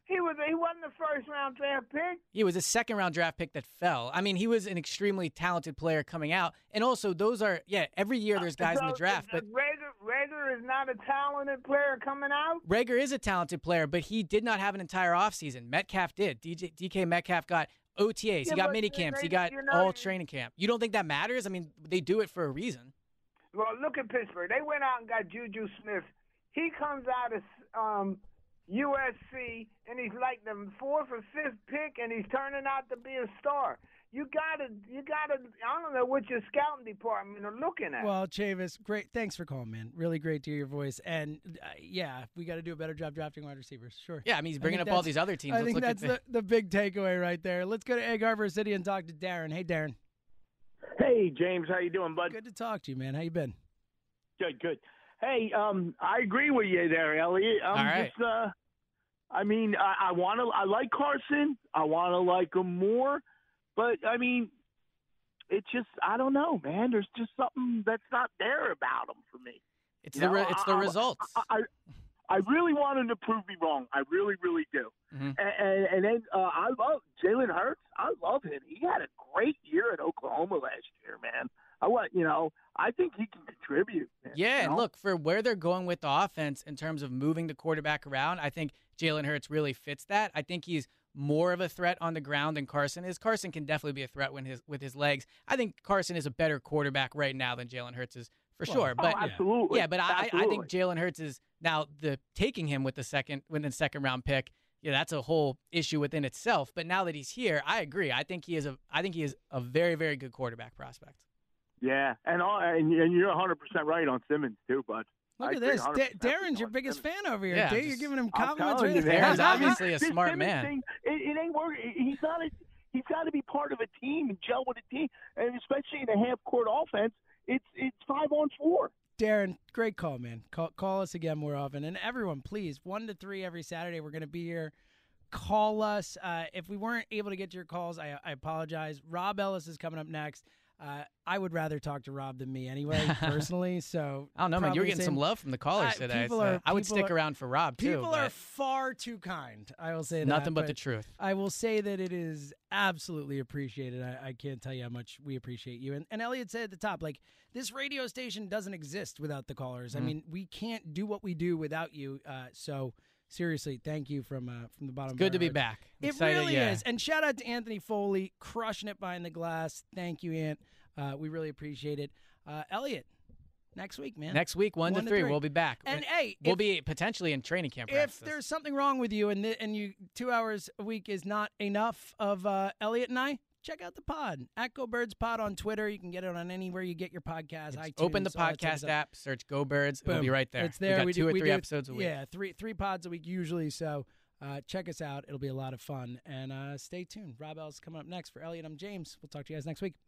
He was he wasn't the first round draft pick. He was a second round draft pick that fell. I mean, he was an extremely talented player coming out. And also, those are, yeah, every year there's guys so, in the draft. But Rager, Rager is not a talented player coming out? Rager is a talented player, but he did not have an entire offseason. Metcalf did. D J, D K Metcalf got O T As. Yeah, he got but mini camps. they, He got you know, all training camp. You don't think that matters? I mean, they do it for a reason. Well, look at Pittsburgh. They went out and got Juju Smith. He comes out of um, U S C, and he's like the fourth or fifth pick, and he's turning out to be a star. You gotta, you gotta. I don't know what your scouting department are looking at. Well, Chavis, great. Thanks for calling, man. Really great to hear your voice. And uh, yeah, we got to do a better job drafting wide receivers. Sure. Yeah, I mean, he's bringing I up all these other teams. I Let's think look that's at the, the big takeaway right there. Let's go to Egg Harbor City and talk to Darren. Hey, Darren. Hey, James, how you doing, bud? Good to talk to you, man. How you been? Good, good. Hey, um, I agree with you there, Elliot. I'm All right. just, uh, I mean, I, I want to. I like Carson. I want to like him more, but I mean, it's just I don't know, man. There's just something that's not there about him for me. It's You the know, re- it's the I, results. I, I I really want him to prove me wrong. I really, really do. Mm-hmm. And, and, and then uh, I love Jalen Hurts. I love him. He had a great year at Oklahoma last year, man. I want, you know, I think he can contribute. Man, Yeah, you and know? look, for where they're going with the offense in terms of moving the quarterback around, I think Jalen Hurts really fits that. I think he's more of a threat on the ground than Carson is. Carson can definitely be a threat when his with his legs. I think Carson is a better quarterback right now than Jalen Hurts is for Well, sure. oh, But absolutely. yeah, but I, I Absolutely. think Jalen Hurts is now the taking him with the second with the second round pick. Yeah, that's a whole issue within itself. But now that he's here, I agree. I think he is a I think he is a very very good quarterback prospect. Yeah, and all, and, and you're one hundred percent right on Simmons too, bud. Look I at agree this. one Da- hundred percent Darren's your biggest fan over here. Yeah, Dave, just- you're giving him I'm compliments. telling you, right man. Darren's obviously a This smart Simmons man. thing, it, it ain't working. He's not. A, he's got to be part of a team and gel with a team, and especially in a half-court offense, it's it's five on four. Darren, great call, man. Call, call us again more often. And everyone, please, one to three every Saturday. We're going to be here. Call us. Uh, if we weren't able to get to your calls, I, I apologize. Rob Ellis is coming up next. Uh, I would rather talk to Rob than me anyway, personally. So I don't know, man. You're probably getting same- some love from the callers Uh, today. people so are- I would people stick are- around for Rob too. People but are far too kind. I will say that. nothing but the truth. I will say that it is absolutely appreciated. I, I can't tell you how much we appreciate you. And, and Elliot said at the top, like, this radio station doesn't exist without the callers. I Mhm. mean, we can't do what we do without you. Uh, so seriously, thank you from uh, from the bottom. It's good of to our be hearts. back. It Excited, really yeah. is. And shout out to Anthony Foley, crushing it behind the glass. Thank you, Ant. Uh, we really appreciate it. Uh, Elliot, next week, man. Next week, one, One to to three, three. we'll be back. And, hey, we'll if- be potentially in training camp. If perhaps. there's something wrong with you and th- and you two hours a week is not enough of uh, Elliot and I, check out the pod at Go Birds Pod on Twitter. You can get it on anywhere you get your podcast. Just iTunes, open the all that type of podcast stuff. app, search Go Birds. It'll Boom. be right there. It's there. We got two do, or we three do- episodes a week. Yeah, three three pods a week usually. So uh, check us out. It'll be a lot of fun. And uh, stay tuned. Rob Ellis coming up next for Elliot. I'm James. We'll talk to you guys next week.